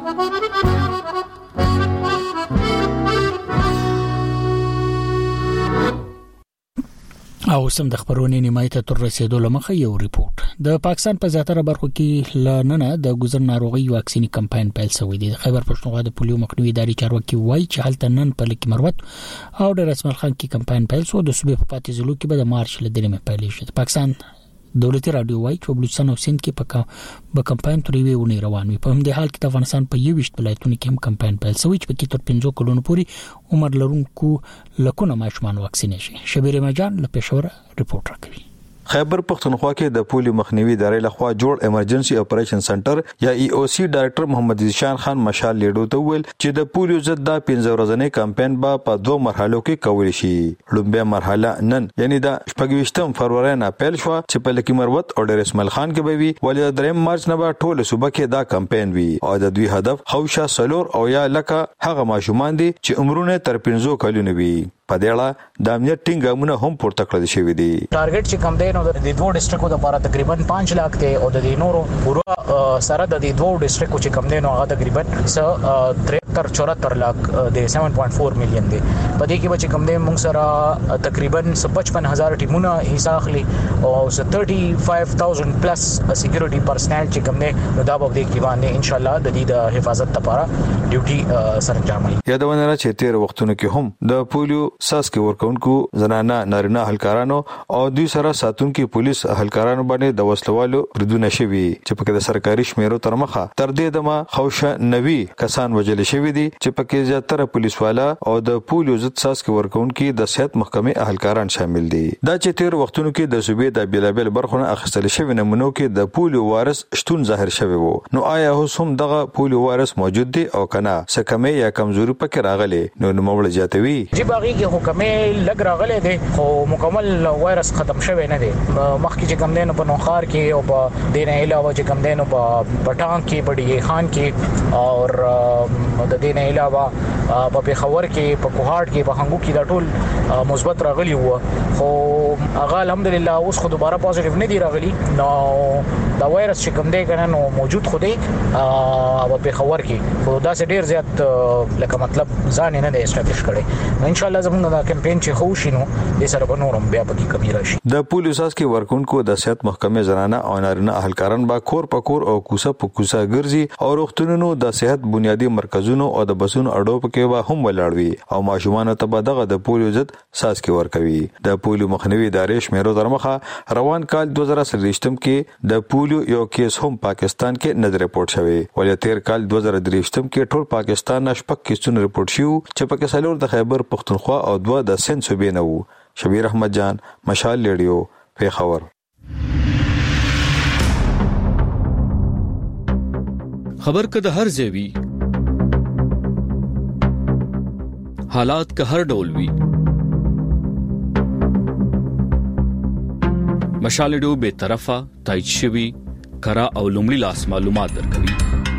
او سم د خبرونې نیمایي ته تر رسیدو لمخه یو ریپورت. د پاکستان په زیاتره برخو کې لننه د ګذر ناروغي واکسینی کمپاین پیل شوی دی. خیبر پښتونخوا د پولیو مخنیوي ادارې چارواکي وایي چې هلته نن په لکه مروت او د رسمل خان کې کمپاین پیل شو. د صوبې په پاتې ضلعو کې به د مارچ له درېمې پیل شي. پاکستان دولتي رادیو وایي چې بلوچستان او سند کې په کمپاین تر یوې ونې روان وي. په همدې حال کې د افغانستان په 21 ولایتونو کې هم کمپاین پیل شوی چې په کې تر 15 کلونو پورې عمر لرونکو لکونه ماشومان واکسینې شي. شبیر مجان له پېښور ریپورت راکوي.
خیبر پختونخوا کې د پولیو مخنیوي ادارې لخوا جوړ ایمرجنسي اپریشن سنټر یا ای او سی ډایریکټر محمد ذیشان خان مشال لیډو ته ویل چې د پولیو ضد د 15 ورځې کمپاین به په 2 مرحلو کې کول شي. لومبه مرحله نن یعنی د 28 فروری نه پیل شو چې په لکی مروت او ډیر اسماعیل خان کې به وي ولې د 3 مارچ نه به ټول صوبه کې دا کمپاین وي او د دوی هدف خوشا سلور او یا لکه هغه ماشومان دي چې عمرونه تر 15 کلونو وي. په دې اړه د امنیت ټینګامونه هم پورته کړل شوی دي.
ټارګټ چې کم دی نو د دوه ډیسټریکټو لپاره تقریبا 5 لک ته او د نورو پورا سره د دوه ډیسټریکټو چې کم دی نو هغه تقریبا 73 لک د 7.4 میلیون دی. په دې کې به چې کم دی موږ سره تقریبا 55000 ټیمونه حصہ اخلي او 35000 پلس سکیورټي پرسنل چې کم دی نو دا به د کې باندې ان شاء الله د دې د حفاظت لپاره ډیوټي سرانجامي.
یادونه چې تیر وختونو کې هم د پولیو ساس کې ورکونکو زنانه نارینه اهلکارانو او دوی سره ساتونکو پولیس اهلکارانو باندې د وسلوالو ردونه شوي چې پکې د سرکاري شمیرو تر مخه تر دې دمه خوشه 90 کسان وجل شوي دي چې پکې زیاتره پولیس والا او د پولیو ضد ساس کې ورکونکو د صحت محکمې اهلکاران شامل دي. دا چې تیر وختونو کې د صوبې د بیلابل برخونه اخیستل شوی نمونو کې د پولیو وارث شتون ظاهر شوی وو. نو آیا اوس هم دغه پولیو وارث موجود دي او کنه څه کمی یا کمزوري پکې راغلي نو نوموړ زیاتوي.
جی باغی کې حکمه لګ راغله دي خو مکمل وایرس ختم شوی نه دي. مخکې چې کم دینو په نوخار کې او په دینه علاوه چې کم دینو په پټان کې بډی خان کې او د د دې نه علاوه په پیښور کې په کوهاټ کې په هنګو کې دا ټول مثبت راغلي وو خو هغه الحمدلله اوس خو دوباره پوزټیو نه دی راغلي نو دا وایرس چې کوم دی کنه نو موجود خو دی په پیښور کې خو دا څه ډیر زیات لکه مطلب ځان نه دی اسټابلیش کړي ان شاء الله زموږ دا کمپاین چې خو شینو د سره بنورم بیا پکې کمی راشي
د پولیسو ساس کې ورکونکو د صحت محکمې زنانه او نارینه اهلکاران با کور په کور او کوسه په کوسه ګرځي او روغتونونو د صحت بنیادی مرکزونو او د بسونو اډو په به هم ولاړوي او ماشومان ته به دغه د پولیو ضد ساس کې ورکوي د پولیو مخنیوي ادارې شمیرو درمخه روان کال 2023 کې د پولیو یو کیس هم پاکستان کې نه ریپورت شوی ولې تیر کال 2023 کې ټول پاکستان نشپک کیسونه ریپورت شو چې پکې سلور د خیبر پختونخوا او دوه د سند صوبې نه وو شبیر احمد جان مشال ریډیو پیښور
خبر که د هر ځای حالات که هر ډول وي مشال ریډیو به طرفه تایید شوی کرا او لومړی لاس معلومات درکوي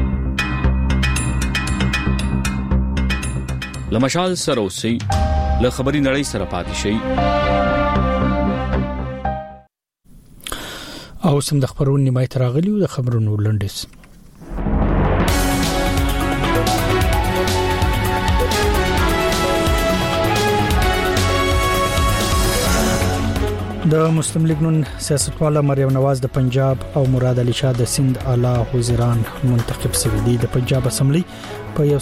لمشال سره اوسئ له خبري نړۍ سره پاتې شئ
او سم د خبرونو نیمه تراغلی د خبرونو لنډیس د مسلم لیگ نون سیاستواله مریم نواز د پنجاب او مراد علي شاه د سند اعلی وزیران منتخب شوي دي د پنجاب اسمبلی په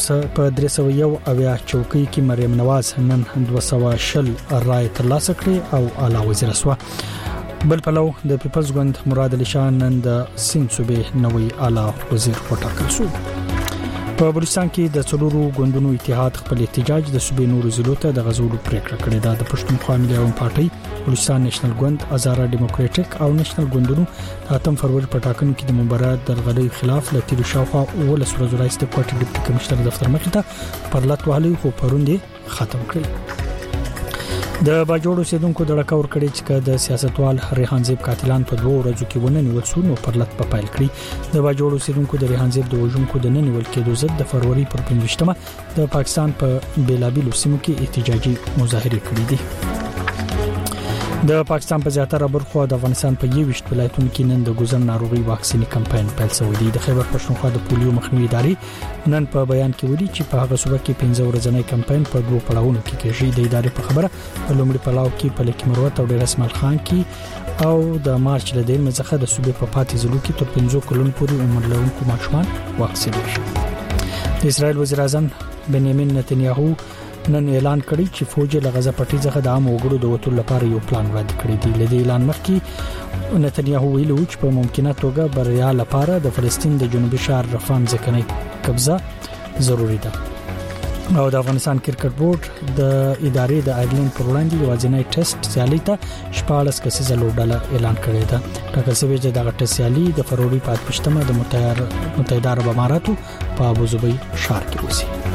301 چوکۍ کې مریم نواز نن 210 رای ترلاسه کړې او اعلی وزیر شوه بل پلو د پیپلز ګوند مراد علي شاه نن د سند صوبې نوې اعلی وزیر وټاکل شو په بلوچستان کې د څلورو ګوندونو اتحاد خپل احتجاج د صوبې نورو ضلعو ته د غزولو پریکړه کړې ده د پښتونخوا ملي عوام پارټي بلوچستان نېشنل ګوند آزاره ډیموکراټک او نېشنل ګوندونو د 8 فروری په ټاکنو کې د مبارزه درغلۍ خلاف د تیر شاوخوا 19 ورځې راځي د کوټې ډیپټي کمشنر دفتر مخې ته پر لټ وهلي خو پروندې ختم کړی د باجوړ اوسیدونکو د ډکور کړي چې د سیاستوال ریحان زیب قاتلان په 2 ورځو کې وننول شو نو پر لټ په پایل کړی د باجوړ اوسیدونکو د ریحان زیب د وژونکو د ننول کېدو ضد د فروری پر 15مه د پاکستان په بیلابیلو سیمو کې احتجاجي مظاهره کړې دي د پاکستان په زیاتره برخو د افغانستان په 21 ولایتونو کې نن د ګوزن ناروغي واکسینی کمپاین پیل شوی دی د خیبر پښتونخوا د پولیو مخنیوي ادارې نن په بیان کې ویلي چې په هغه صوبه کې 15 ورځې کمپاین په 2 پړاوونو کې کېږي د ادارې په خبره په لومړي پړاو کې په لکه مروت او ډیر اسماعیل خان کې او د مارچ له دې مڅخه د صوبې په پاتې ضلعو کې تر 15 کلونو پورې عمر لرونکو ماشومان واکسین شي د اسرائیل وزیر اعظم بنیامین نتنیاهو نن اعلان کړی چې فوج له غزا پټي څخه د عام وګړو د وټول لپاره یو پلان وړاندې کړی دی لدې اعلان مخکې نتنیاهو ویلو چې په ممکنه توګه بریا لپاره د فلسطین د جنوبي شهر رفان ځکنۍ قبضه ضروری ده او د افغانستان کرکټ بورډ د ادارې د آیرلند پر وړاندې یوازینی ټیسټ سیالي ته 14 کسیزه لوبډله اعلان کړی ده ټاکل شوی چې دغه ټیسټ سیالي د فروری په 8مه د متحده عرب اماراتو په ابوظبي ښار کې وشي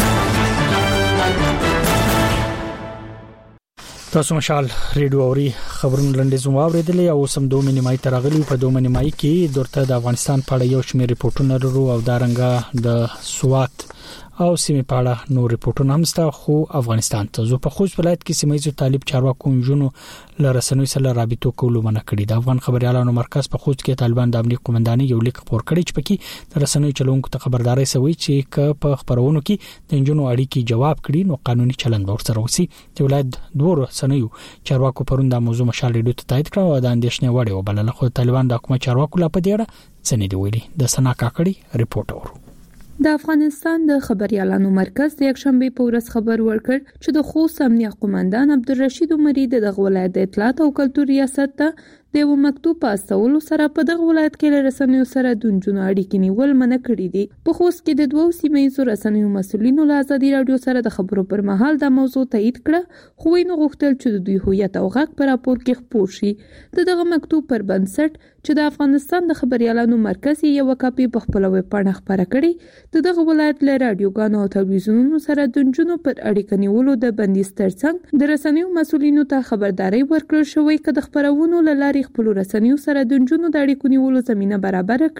تاسو مشال ریډیو اوري خبرونه لنډیز واوریدلې او سم 2 منیمای ترغلی په 2 منیمای کې درته د افغانستان په اړه یو شمېر ریپورتونه لرو او دارنګه د سوات او سیمه پاړه نو ریپورتونه هم ستا خو افغانستان ته زو په خوست ولایت کې سیمایي طالب چارواکو جنونو لرسنوي سره رابطو کولو منع کړی د افغان خبريالانو مرکز په خوست کې طالبان د امنیت قومندانۍ یو لیک خبر کړی چې پکې د رسنوي چلونکو ته خبرداري سوي چې ک په خبرونو کې د جنونو اړیکی جواب کړي نو قانوني چلند ورسره وسی د ولایت دوه رسنوي چارواکو پرونده موضوع مشال ریډیو ته تایید کړو او د اندیشنې وړي وبلل خو طالبان د حکومت چارواکو لا په دیړه څنګه دی ویلي د سنا کاکړي ریپورت اورو
د افغانستان د خبريالانو مرکز د یکشنبه په ورځ خبر ورکړ چې د خوست امنیت قومندان عبدالرشید عمری د ولایت د اطلاعات او کلتور ریاست ته د یو مکتوب په استولو سره په دغه ولایت کې رسنیو سره د جنونو اړیکې نیول منع کړې دي په خوست کې د دوه سیمې رسنیو مسولینو له ازادي رادیو سره د خبرو پر مهال د موضوع تایید کړه خو یې غوښتل چې د دوی هویت او غږ پر راپور کې خپور شي دغه مکتوب پر بنسټ چې د افغانستان د خبريالانو مرکز یو کاپي په خپل ویب پاڼه خبره کړې دغه ولایت له رادیوګانو او تلویزیونونو سره د جنونو پر اړیکې نیولو د بندیز ترڅنګ د رسنیو مسولینو ته خبرداري ورکړل شوې چې د خبرونو لارې خپل رسنیو سره د جنونو د اړیکو نیولو زمينه برابر کړي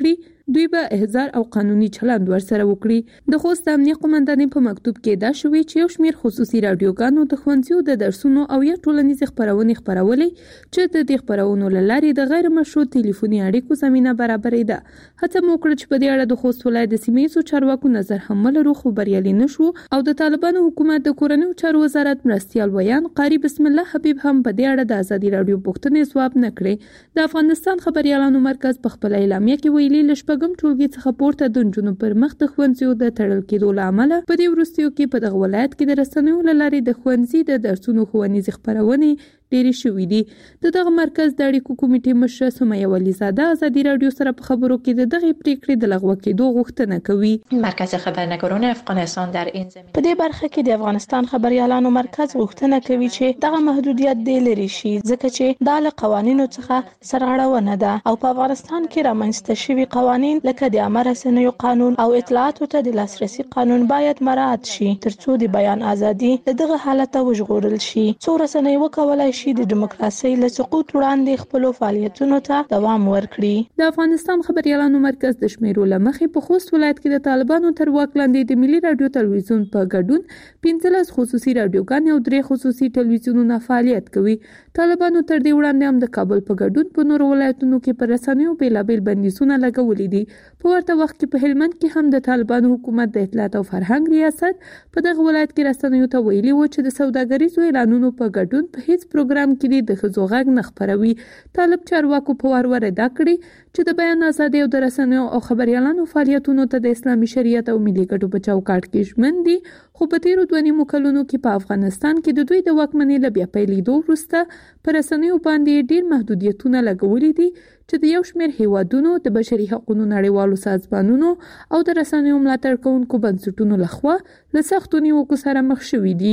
دوی به احضار او قانوني چلند ورسره وکړي. د خوست امنیه قومندانۍ په مکتوب کې دا شوی چې یو شمېر خصوصي رادیوګانو د ښوونځیو د درسونو او یا ټولنیز خبرونې خبرولې چې د دې خبرونو لارې د غیر مشروع ټلیفوني اړیکو زمينه برابرې ده. هڅه مو وکړه چې په دې اړه د خوست ولایت د سیمې چارواکو نظر هم لرو خو بریالي نشو او د طالبانو حکومت د کورنیو چارو وزارت مرستيال ویان قاری بسم الله حبیب هم په دې اړه د ازادي رادیو پوښتنې ځواب نه کړي. د افغانستان خبريالانو مرکز په خپل اعلامیه کې ویلي لشپګم ټولګي څخه پورته د جنونو پر مخ د ښوونځیو د تړل کېدو لامل په دې وروستیو کې په دغه ولایت کې د رسنیو لارې د ښوونځي د درسونو ښوونیز خبرونه ډېری شوې دي. دغه مرکز د اړیکو کمیټې مشر سمیه ولیزاده ازادي رادیو سره په خبرو کې د دغه پریکړې د لغوه کېدو غوښتنه کوي.
مرکز خبرنگاران افغانستان در این زمینه
په دې برخه کې د افغانستان خبريالانو مرکز غوښتنه کوي چې دغه محدودیت د لري شي ځکه چې د قوانینو څخه سرغړونه ده او په افغانستان کې رامنځته شوي قوانین لکه د عامه رسنیو قانون او اطلاعاتو ته د لاسرسي قانون باید مراعات شي ترڅو د بیان ازادي دغه حالت وژغورل شي. څو رسنۍ وکولای شي د دیموکراسي له سقوط وړاندې خپل فعالیتونو ته دوام ورکړي.
د افغانستان خبريالانو مرکز د شمیرو لمخې په خوست ولایت کې د طالبانو تر واک لاندې د ملي رادیو تلویزیون په ګډون 15 خصوصي رادیوګانې او 3 خصوصي تلویزیونونه فعالیت کوي. طالبانو تر دې وړاندې هم د کابل په ګډون په نورو ولایتونو کې پر رسنیو بیلابیل بندیزونه لګولې دي. په ورته وخت کې په هلمند کې هم د طالبانو حکومت د اطلاعات او فرهنګ ریاست په دغه ولایت کې رسنیو ته ویلي و چې د سوداګریزو اعلانونو په ګډون په هیڅ پروګرام کې د ښځو غږ نه خپروي. طالب چارواکو په وار ادا کړی چې د بیان ازادي او د رسنیو او خبريالانو فعالیتونو ته د اسلامي شریعت او ملي ګټو په چوکاټ کې ژمن دي. خو په تیرو 2 کلونو کې په افغانستان کې د دوی د واکمنۍ له بیا پیلېدو وروسته پر رسنیو باندې ډېر محدودیتونه لګولي دي چې د یو شمېر هیوادونو د بشري حقوقو نړیوالو سازمانونو او د رسنیو ملاتړ کوونکو بنسټونو لخوا له سختو نیوکو سره مخ شوي دي.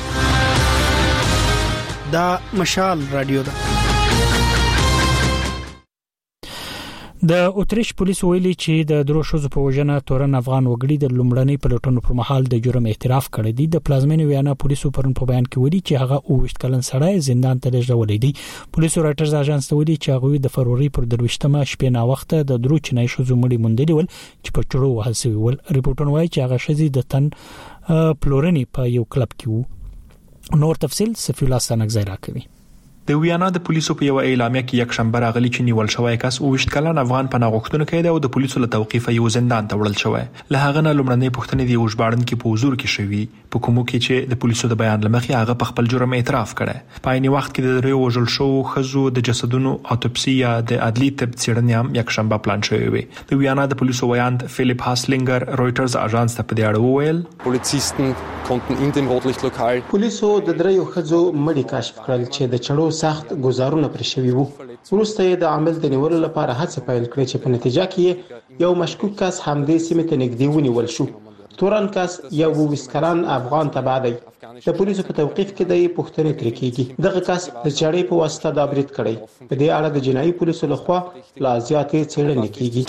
دا مشال رادیو ده.
د اتریش پولیس ویلي چې د درو شوزو په وجنه تورن افغان وګړي د لومړنۍ پلټونو پر مهال د جرم اعتراف کړی دی. د پلازمینې ویانا پولیسو پرون په بیان کې ویلي چې هغه 28 کلن سړی زندان ته لېږدولې دي. پولیسو رائټرز اژانس ته ویلي چې هغه د فروری پر 23مه شپې نا وخت د درو چنای شوزو مړي موندلي ول چې په چړو وهل شوی ول. ریپورټونه وايي چې هغه شزي د تن پلورني په یو کلب کې وو. نور تفصيل سفی الله سنګ زیرا کوي.
د ویانا د پولیسو په یو اعلامیه کې یک شنبه راغلی چې نیول شوی کس 28 کلن افغان پناه غوښتونکی دی او د پولیسو له توقیف یو زندان ته وړل شوی. له هغه نه لومړنۍ پوښتنې دی وژباړن کې په حضور کې شوی په کومو کې چې د پولیسو د بیان لمخې هغه په خپل جرم اعتراف کړی. په عین وخت کې د دریو وژل شو خزو د جسدونو اتوپسي یا د عدلي طب څېړنې هم یک شنبه پلان شوی وي. د ویانا د پولیسو ویاند فلیپ هاسلینګر رويټرز اژانس ته په دې اړه وویل
پولیسستان konnten in dem Rotlichtlokal
پولیسو د دریو خزو مړي کشف کړل چې د چړو سخت گزارونه پر شوی وو. وروسته د عامل د نیولو لپاره هڅه پیل کړې چې په نتیجه کې یو مشکوک کس همدې سیمې ته نږدې ونیول شو. تورن کس یو 20 کلن افغان تبع دی. د پولیسو په توقیف کې د پوښتنې ترې کېږي. دغه کس د چړې په واسطه دا برید کړی. په دې اړه د جنایي پولیسو لخوا لا زیاتې څېړنې کېږي.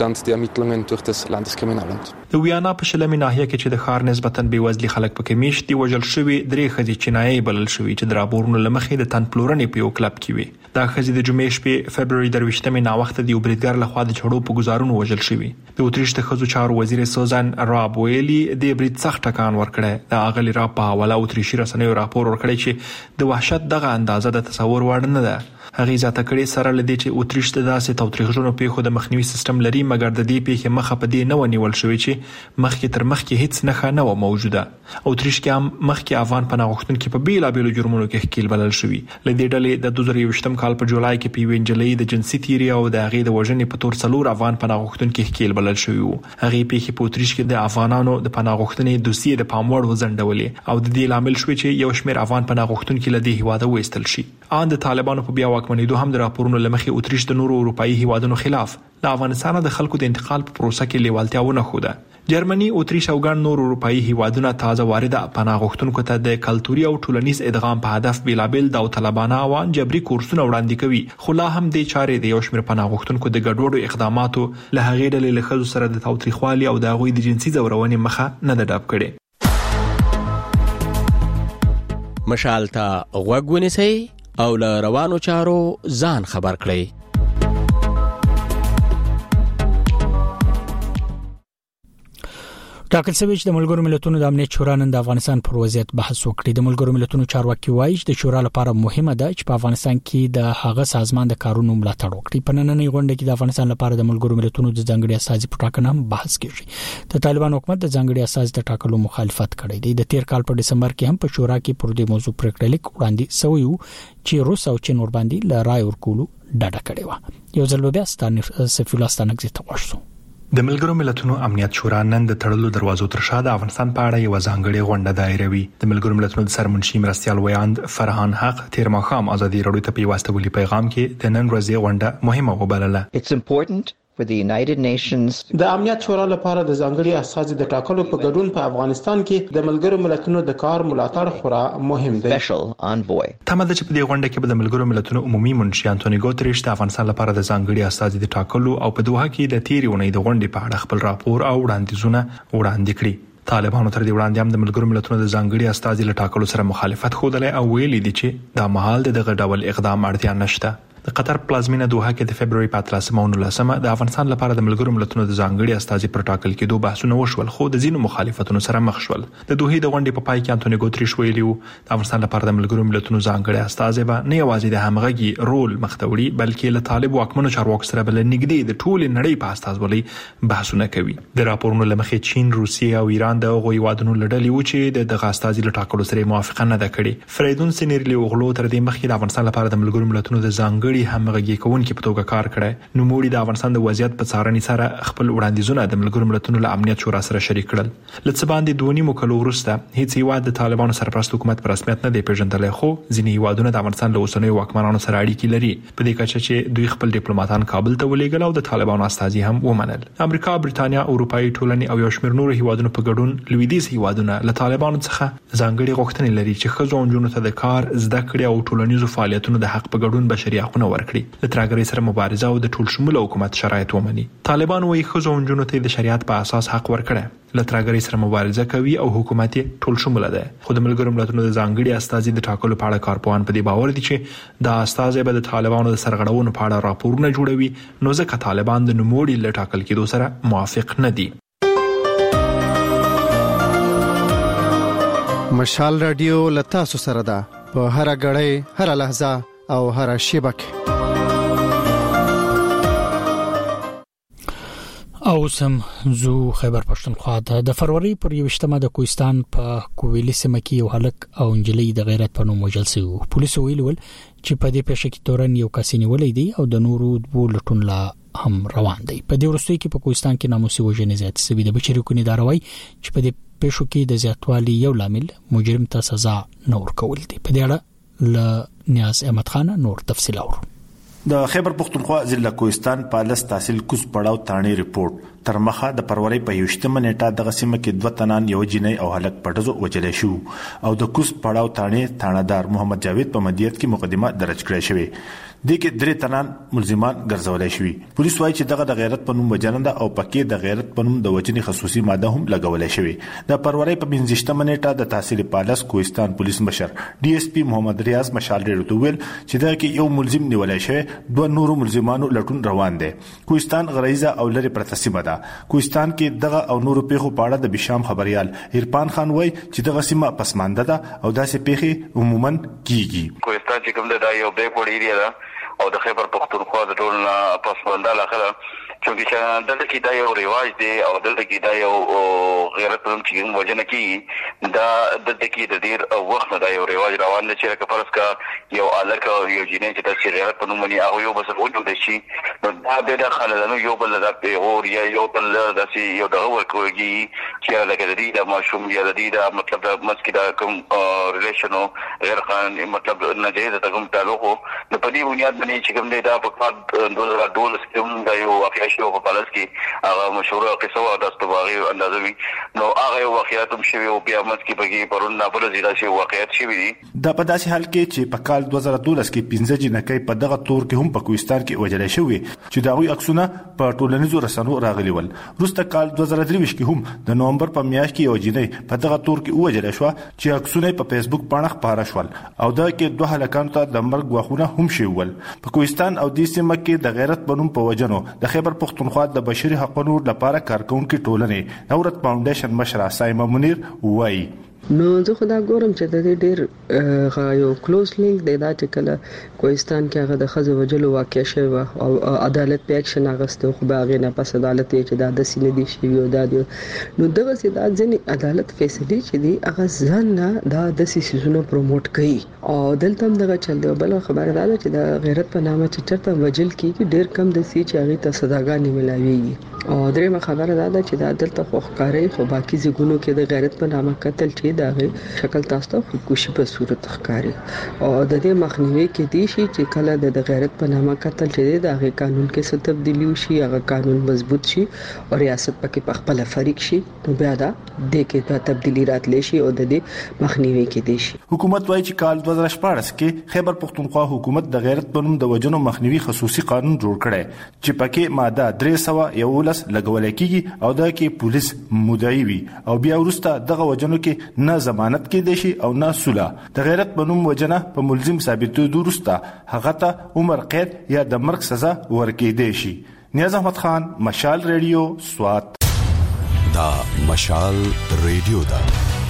د ویانا په شلمې ناحیه کې چې د ښار نسبتاً بیوزلي خلک پکې میشت دي وژل شوي 3 ښځې چینایي بلل شوي چې د راپورونو لمخې د تن پلورنې په یو کلب کې وي. دا ښځې د جمعې شپې فبروري 23مې ناوخته د یو بریدګر لخوا د چړو په گزارونو وژل شوي. د اتریش د ښځو چارو وزیر سوزان راب ویلي د برید سخت ټکان ورکړی. د اغلی راب په حواله اتریشي رسنیو راپور ورکړی چې د وحشت دغه اندازه د تصور وړ نه ده. هغه ذاته کړي سره لدی چې اتریش د داسې توتریخونو پیښو د مخنیوي سیستم لري مګر د دې پیښې مخه په دې نه ونیول شوې چې مخکې تر مخکې هیڅ نه خانه و موجوده. اتریش کې هم مخکې افغان پناه غوښتونکي په بیلابیلو جرمونو کې ښکیل بلل شوي. لدې ډلې د 2021 کال په جولای کې په وینجلې د جنسي تیری او د هغې د وژنې په تور 4 افغان پناه غوښتونکي ښکیل بلل شوي وو. هغه پیښې په اتریش کې د افغانانو د پناه غوښتنې دوسیې د پاموړ وزندولې او د دې لامل شوی چې یو شمېر افغان پناه غوښتونکي له دې هیواده وایستل شي. ان د طالبانو په بیا واکمنېدو هم د راپورونو لمخې اتریش د نورو اروپאי هیوادونو خلاف له افغانستان د خلکو د انتقال په پروسه کې لیوالتیا ونه خوده. جرمني، اتریش او ګڼ نور اروپאי هیوادونه تازه وارده پناه غوښتونکو ته د کلتوري او ټولنیز ادغام په هدف بیلابل داوطلبانه او جبري کورسونه وړاندې کوي. خو لا هم د چارې د یو شمېر پناه غوښتونکو د ګډوډو اقداماتو له هغې ډلې له ښځو سره د تاوتریخوالي او د هغوی د جنسي ځورونې مخه نه ده ډب کړې.
مشال ته غوږ ونیسئ او له روانو چارو ځان خبر کړئ.
ټاکل شوی چې د ملګرو ملتونو د امنیت شورا نن د افغانستان پر وضعیت بحث وکړي. د ملګرو ملتونو چارواکي وایي چې د شورا لپاره مهمه ده چې په افغانستان کې د هغه سازمان د کارونو ملاتړ وکړي. په نننۍ غونډه کې د افغانستان لپاره د ملګرو ملتونو د ځانګړي استازي په ټاکنه هم بحث کیږي. د طالبان حکومت د ځانګړي استازي د ټاکلو مخالفت کړی دی. د تیر کال په ډسمبر کې هم په شورا کې پر دې موضوع پریکړه لیک وړاندې شوی و چې روس او چین ور باندې ل رای ورکولو ډاډه کړی و. یو ځل بیا ستانه سفیر لاستانک زی تاسو
د ملګرو ملتونو امنیت شورا نن د تړلو دروازو تر شا د افغانستان په اړه یو ځانګړي غونډه دایروي. د ملګرو ملتونو د سرمنشي مرستيال ویاند فرحان حق تیر ماښام ازادي راډیو ته پیوسته ولي پیغام کې د نن ورځې غونډه مهمه وبلله.
It's important for the United Nations
د امنیت شورا لپاره د ځانګړي استازي د ټاکلو په ګډون په افغانستان کې د ملګرو ملتونو د کار ملاتړ خورا مهم دی.
special envoy
تمه ده چې په دې غونډه کې به د ملګرو ملتونو عمومي منشي انټونی ګوتریش د افغانستان لپاره د ځانګړي استازي د ټاکلو او په دوحه کې د تیرې اونۍ د غونډې په اړه خپل راپور او وړاندیزونه وړاندې کړي. طالبانو تر دې وړاندې هم د ملګرو ملتونو د ځانګړي استازي له ټاکلو سره مخالفت خوده او ویلي دي چې دا مهال دغه ډول اقدام اړتیا نشته. د قطر پلازمینه دوحه کې د فبرवरी په 13 د افغانستان لپاره د ملګرو ملتونو د ځانګړي استازي پر ټاکل کېدو بحثونه وشول، خو د ځینو مخالفتونو سره مخ شول. د دوحې د غونډې په پای کې انټونی ګوتریش ویلي و د افغانستان لپاره د ملګرو ملتونو ځانګړي استازي به نه یوازې د همغږي رول مختوري بلکې له طالب واکمنو چارواکو سره بل نږدې د ټول نړۍ په استازولۍ بحثونه کوي. د راپورونو لمخې چین، روسیه او ایران د غوي وادونو لړلې و چې د استازي له ټاکلو سره موافقه نه ده کړې. فریدون سنیرلی اوغلو تر دې مخکې د افغانستان لپاره د ملګرو ملتونو د ځانګړي همغږي کې په توګه کار کړی. نو موږ د افغانستان د وضعیت په څارنې سره خپل وړاندیزونه د ملګرو ملتونو له امنیت شورا سره شریک کړل. لڅ باندې 2.5 کال وروسته هیڅ هیواد د طالبانو سرپرست حکومت په رسمیت نه دی پیژندلی، خو ځینې هیوادونه د افغانستان له اوسنیو واکمنانو سره اړیکې لري. په دې کچه چې دوی خپل ډیپلوماټان کابل ته ولېږل او د طالبانو استازي هم ومنل. امریکا، برېټانیا، اروپאי ټولنې او یو شمېر نور هیوادونو په ګډون لویدیځ هیوادونه له طالبانو څخه ځانګړي غوښتنې لري چې ښځو او نجونو ته د کار، زده کړې او ټولنیزو فعالیتونو د حق په ګډون بشري حقوقونه ورکړي. د ترهګرۍ سره مبارزه او د ټول شموله حکومت شرایط ومني. طالبان وايي ښځو او نجونو ته د شریعت په اساس حق ورکړي. له ترهګرۍ سره مبارزه کوي او حکومت ټول شموله ده. خو د ملګرو ملتونو د ځانګړي استازي د ټاکلو په اړه کارپوهان په دې باور دي چې دا استازي به د طالبانو د سرغړونو په اړه راپورونه جوړوي، نو ځکه طالبان د نوموړي له ټاکل کېدو سره موافق نه دي.
مشال رادیو لتاسو سره ده په هر غړې، هر لحظه او هر شیبه کې.
او سم زو خیبر پښتونخوا د فروری پر 21مه د کوهستان په کوویلی سیمه کې یو هلک او انجلی د غیرت په نوم وژل شوی. پولیسو ویلول چې په دې پیښه کې تورن یو کس نیولې دی او د نورو دوه لټون لا هم روان دی. په دې وروستي کې په کوهستان کې ناموسي وژنې زیات شوي. د بشري حقوقو ادارې چې په دې پیښو کې د زیاتوالي یو لامل مجرم ته سزا نه ورکول دي. په دې اړه ل نیاز احمد خان نور تفصیل اورو.
د خیبر پختونخوا ضلع کوهستان پالس تحصیل کوز پړاو تانې رپورت تر مخه د فروری په 21مه نیټه د غسیمه کې 2 تنان یو جنۍ او هلک پټزو وجل شو او د کوز پړاو تانې تانادار محمد جاوید په مدیریت کې مقدمه درج کړې شوې. د کې 3 تنان ملزمان ګرځولای شوی. پولیس وايي چې دغه د غیرت په نوم وجننده او پکې د غیرت په نوم د وجنې خصوصي ماده هم لګولای شوی. د فروری په 25مه نیټه د تحصیل پالس کوهستان پولیس مشر ډي اس پی محمد ریاض مشال ډیرو ویل چې دا کې یو ملزم نیولای شوی، 2 نورو ملزمانو لټون روان دي. کوهستان غریزه او لری پرتسمه ده. کوهستان کې دغه او نورو پیښو په اړه د بشام خبريال عرفان خان وایي چې دغه سیمه پسمانده ده او داسې پیښې عموما کیږي.
کوهستان چې کوم د یو بیکورډ ایریا ده او د خیبر پختونخوا د ټول پسمانده علاقه چونکی چې دلته کې دا یو رواج دی او دلته کې دا یو غیرت په نوم چې وجنه کیږي. دا دلته کې د ډیر وخت دا یو رواج روان دی چې فرض کا یو الک او یو جنې چې د غیرت په نوم باندې هغه یو بس وجود شي، نو دا به د خلانو یو بل د پیغور یا یو بل د یو دغه ورکوږي چې لکه د دې د ماشوم یا د دې د مطلب د مسکی د کوم ریلیشنو غیر قانوني مطلب ناجایز د کوم تعلق نو په دې بنیاد باندې چې کوم دی دا په کال 2012 کې دا یو واقعي شو په پالس کې هغه مشهور قصه و د استواري اندازوي. نو هغه واقعیت هم شوی او بیا مسکی په پرون نه بل زیاده شی واقعیت شوی دي.
د په داسې حال کې چې په کال 2012 کې 15 جنکۍ په دغه تور کې هم په کوهستان کې وجل شوی چې دا غوي عکسونه په ټولنیزو رسنیو راغلي ول. وروسته کال 2023 کې هم د نومبر په میاشت کې یو جنۍ په دغه تور کې وجل شو چې عکسونه په فیسبوک باندې خبره شول او دا کې 2 هلکانو ته د مرګ غوښونه هم شوی ول. په کوهستان او د سیمه کې د غیرت بنوم په وجنو د خیبر خیبر پختونخوا د بشري حقوقو لپاره کارکونکو ټولنې نورت فاونډیشن مشر سایمه منیر وایي
نو زه خدا ګورم چې د دې ډېر یو کلوز لینک دی دا چې کله کوهستان کې هغه د ښځو وژلو واقع شوی او عدالت په اکشن اغسته خو به هغې نه پس عدالت یې چې دا داسې نه دي شوي او دا دی نو دغسې دا ځینې عدالت فیصلې چې دي هغه ځان نه دا داسې څیزونه پروموټ کوي او دلته هم دغه چل دی بله خبره دا ده چې د غیرت په نامه چې چېرته وژل کېږي ډېر کم داسې چې هغې ته سزاګانې میلاویږي او درېیمه خبره دا ده چې دا دلته خو ښکاري خو باقي ځایونو کې د غیرت په نامه قتل چې دغه شکل تاسو ته خودکشي په صورت ښکاري او د دې مخنیوي کې دي شي چې کله د غیرت په نامه قتل چې دغه قانون کې څه تبدیلی وشي هغه قانون مضبوط شي او ریاست پکې په خپل فریق شي نو بیا دا د کې په تبدیلی راتلی شي او د دې مخنیوي کې دي شي
حکومت وايي چې کال 2014 کې خیبر پختونخوا حکومت د غیرت په نوم د وجنو مخنیوي خصوصي قانون جوړ کړي چې پکې ماده 311 لګول کېږي او دا کې پولیس مدعي وي او بیا ورسته دغه وجنو کې نه ضمانت کې دي او نه صلح د غیرت په نوم وجنه په ملزم ثابتېدو وروسته هغه ته عمر قید یا د مرګ سزا ورکېدای شي. نیاز احمد خان، مشال ریډیو، سوات.
دا مشال ریډیو دا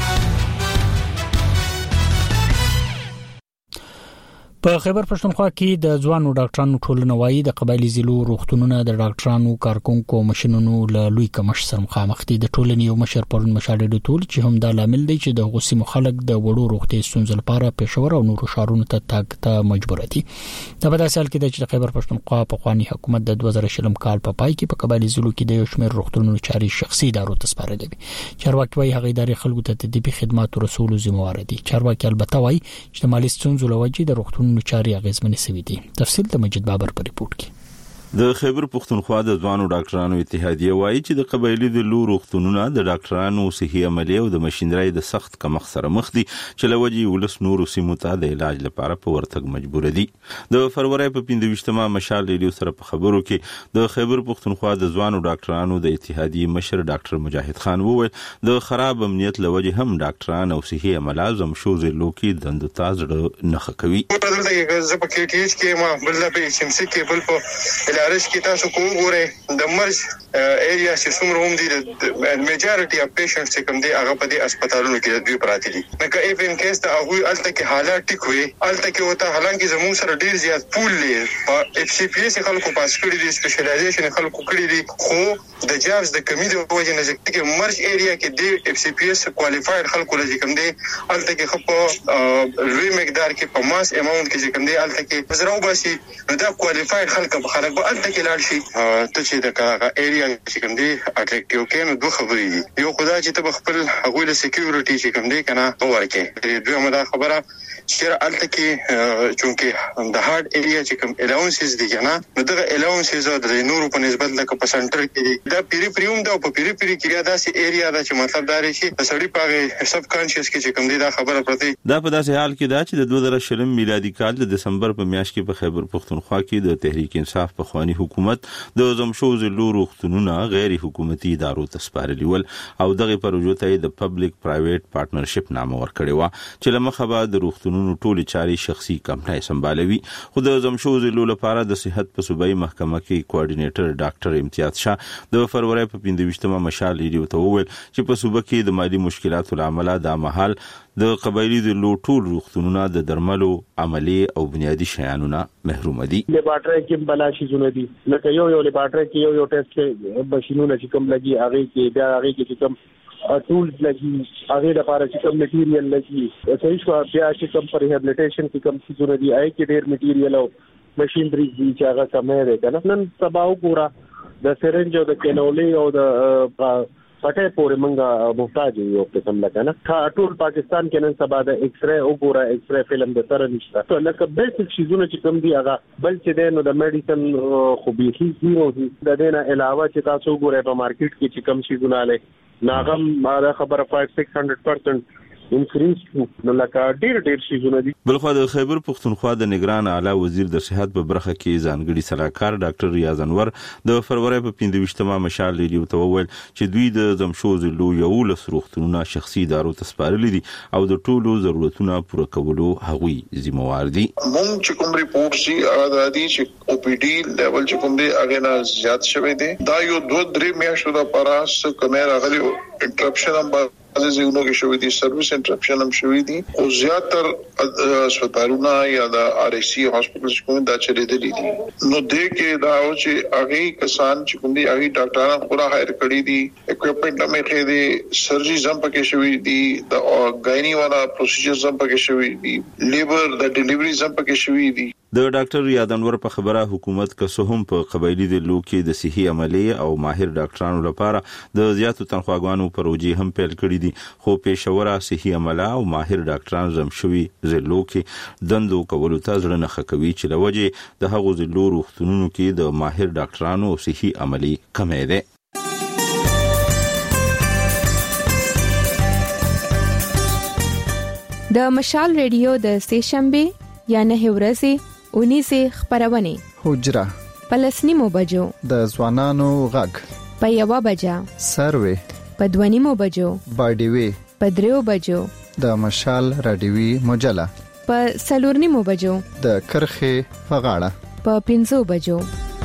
په خیبر پښتونخوا کې د ځوانو ډاکټرانو ټولنه وايي د قبایلی ضلعو روغتونونه د ډاکټرانو کارکونکو ماشينونو له لوی کمښت سره مخامخ دي. د ټولنې یو مشر پرون مشاهده ټول چې هم د لامل دی چې د غوسې مخالک د وړو روغتي ستونزې لپاره پېښور او نورو ښارونو ته تګ ته مجبور دي. د په داسې حال کې چې خیبر پښتونخوا په خواني حکومت د 2020 کال په پای کې په قبایلی ضلعو کې د یو شمېر روغتونونو چاري شخصي ادارو ته سپارل دي. چارواکي وايي هغه ادارې خلکو ته د طبي خدماتو رسولو ذمہوار دي. چارواکي البته وايي چې د مالی ستونزو لوجې د روغتونونو چاري اغیزمنې سوي دي. تفصیل د مجید بابر په ریپورت کې.
د خیبر پختونخوا د ځوانو ډاکټرانو اتحادیه وایي چې د قبایلی د لو روغتونونو د ډاکټرانو صحي عملیه او د ماشينري د سخت کمښت سره مخ دي چې لوجي ولس نورو سیمو ته د علاج لپاره په ورتګ مجبور دي. د فروری په 25مه مشال ریډیو سره په خبرو کې د خیبر پختونخوا د ځوانو ډاکټرانو د اتحادیه مشر ډاکټر مجاهد خان وویل د خراب امنیت لوجي هم ډاکټران او صحي عمله زمشو زلو کې دند تازړه نخ کوي.
په دغه ځکه کې ټیچ کې ما بل په سیمسي کې بل په علاج کې تاسو کوم ګوره د مرز ایریا چې څومره هم دي د میجارټي اف پیشنټس چې کوم دي هغه په دې هسپتالونو کې د دوی پراته دي. نو اف ان کیس ته هغه الته کې حالات ټیک وي الته کې وته حالانکه زموږ سره ډیر زیات پول لري اف سی پی اس خلکو پاس کړی دي سپیشلایزیشن خلکو کړی دي خو د جابز د کمی د وجه نه چې مرز ایریا کې د اف سی پی اس کوالیفاید خلکو لږ کم دي الته کې خو لوی مقدار کې په ماس اماونت کې چې کم دي الته کې زراو باسي نو دا کوالیفاید خلک په خلک به الته کې لاړ شي ته چې د کاغه ایریا چې کوم دی اټریکټیو کې نو دوه خبرې دي. یو خدای چې ته خپل هغه له سکیورټي چې کوم دی کنه ورکه دوه مده خبره چې الته کې چونکه د هارد ایریا چې کوم الاونسز دي کنه نو دغه الاونسز د نورو په نسبت لکه په سنټر کې دا پیریفریوم دا په پیریفری کې دا سي ایریا دا چې مطلب دا لري چې سړی په سب کانشیس کې چې کوم دی دا خبره پرته
دا په داسې حال کې دا چې د 2020 میلادي کال د دسمبر په میاشت کې په خیبر پختونخوا کې د تحریک انصاف په خواني حکومت د زمشو زلو روغتونونه غیر حکومتي ادارو ته سپارلي ول او دغه پروژو ته د پبلک پرایویټ پارټنرشپ نامه ورکړی و چې لمخه به د روغتونونو ټولې چاري شخصي کمپنۍ سمبالوي. خو د زمشو زلو لپاره د صحت په صوبایي محکمه کې کوارډینیټر ډاکټر امتیاز شاه د فروری په 25مه مشال ریډیو ته وویل چې په صوبه کې د مالی مشکلاتو لامل د محل د قبایلی د لوټول روغتونونه د درملو عملی او بنیادی شیانو نه محروم دي.
لیبارټری کې بلاشي زونه دي لکه یو لیبارټری کې یو ټیسټ کې ماشينونه چې کوم لګي هغه کې بیا هغه کې چې کوم ټولز لګي هغه لپاره چې کوم میټیریل لګي صحیح شو بیا چې کوم پر ریهابلیټیشن کې کوم څه زونه دي هغه کې ډېر میټیریل او ماشينري چې هغه کمه ده کنه نن سبا وګوره د سرنج او د کینولي او د پټه پورې منګه محتاج یو قسم لکه نه ټول پاکستان کې نن سبا د ایکس رے وګوره ایکس رے فلم د سره نشته ته لکه بیسیک شیزونه چې کوم دی هغه بل چې دینو د میډیسن خو به هیڅ دی د دینه علاوه چې تاسو وګورئ په مارکیټ کې چې کوم شیزونه لري ناغم دا خبره 5-600%
انکریز نو لکه ډیر شیزونه دي.
بلخو د خیبر پختونخوا د نگران اعلی وزیر د صحت په برخه کې ځانګړي صلاحکار ډاکټر ریاض انور د فروری په 25مه مشال ریډیو ته وویل چې دوی د زمشوز لو یو لسروختونه شخصي ادارو ته سپارلي دي او د ټولو ضرورتونو پوره کولو هغوی ذمہوار دي.
مونږ چې کوم ریپورت سي هغه د دې چې او پی ډي لیول چې کوم دی هغه نه زیات شوی دی. دا یو 2-3 میاشتو د پاراس کمر غلي انټرپشن هم ازونه کې شوې دي، سرویس انټرپشن هم شوې دي او زیاتر هسپتالونه یا د آر ای سی هاسپټلز کوم دا چلے دي. نو دې کې دا او چې هغه کسان چې کوم دي هغه ډاکټران خورا هایر کړی دي، اکوپمنټ هم کې دي، سرجریز هم پکې شوې دي، د غاینی والا پروسیجرز هم پکې شوې دي، لیبر د ډیلیوریز هم پکې شوې دي.
د ډاکټر ریاض انور په خبره حکومت که هم په قبایلی د لوکي د صحي عملي او ماهر ډاکټرانو لپاره د زیاتو تنخواګانو پروژې هم پیل کړې دي، خو پېښوره صحي عمله او ماهر ډاکټران زم شوي زلو کې دندو کولو ته ځړه نه خکوي چې لوجه د هغو زلو روغتونونو کې د ماهر ډاکټرانو او صحي عملي کمې ده.
د مشال ریډیو د سهشنبه یا نه ورځې 19 خبرونه
حجره
پلسنیمو بجو
د ځوانانو غږ
په 1 بجه
سروي
په 2 بجو
باډیوي
په 3 بجو
د مشال رادیوي مجله
په 4 بجو
د کرخه فغاړه
په 5 بجو.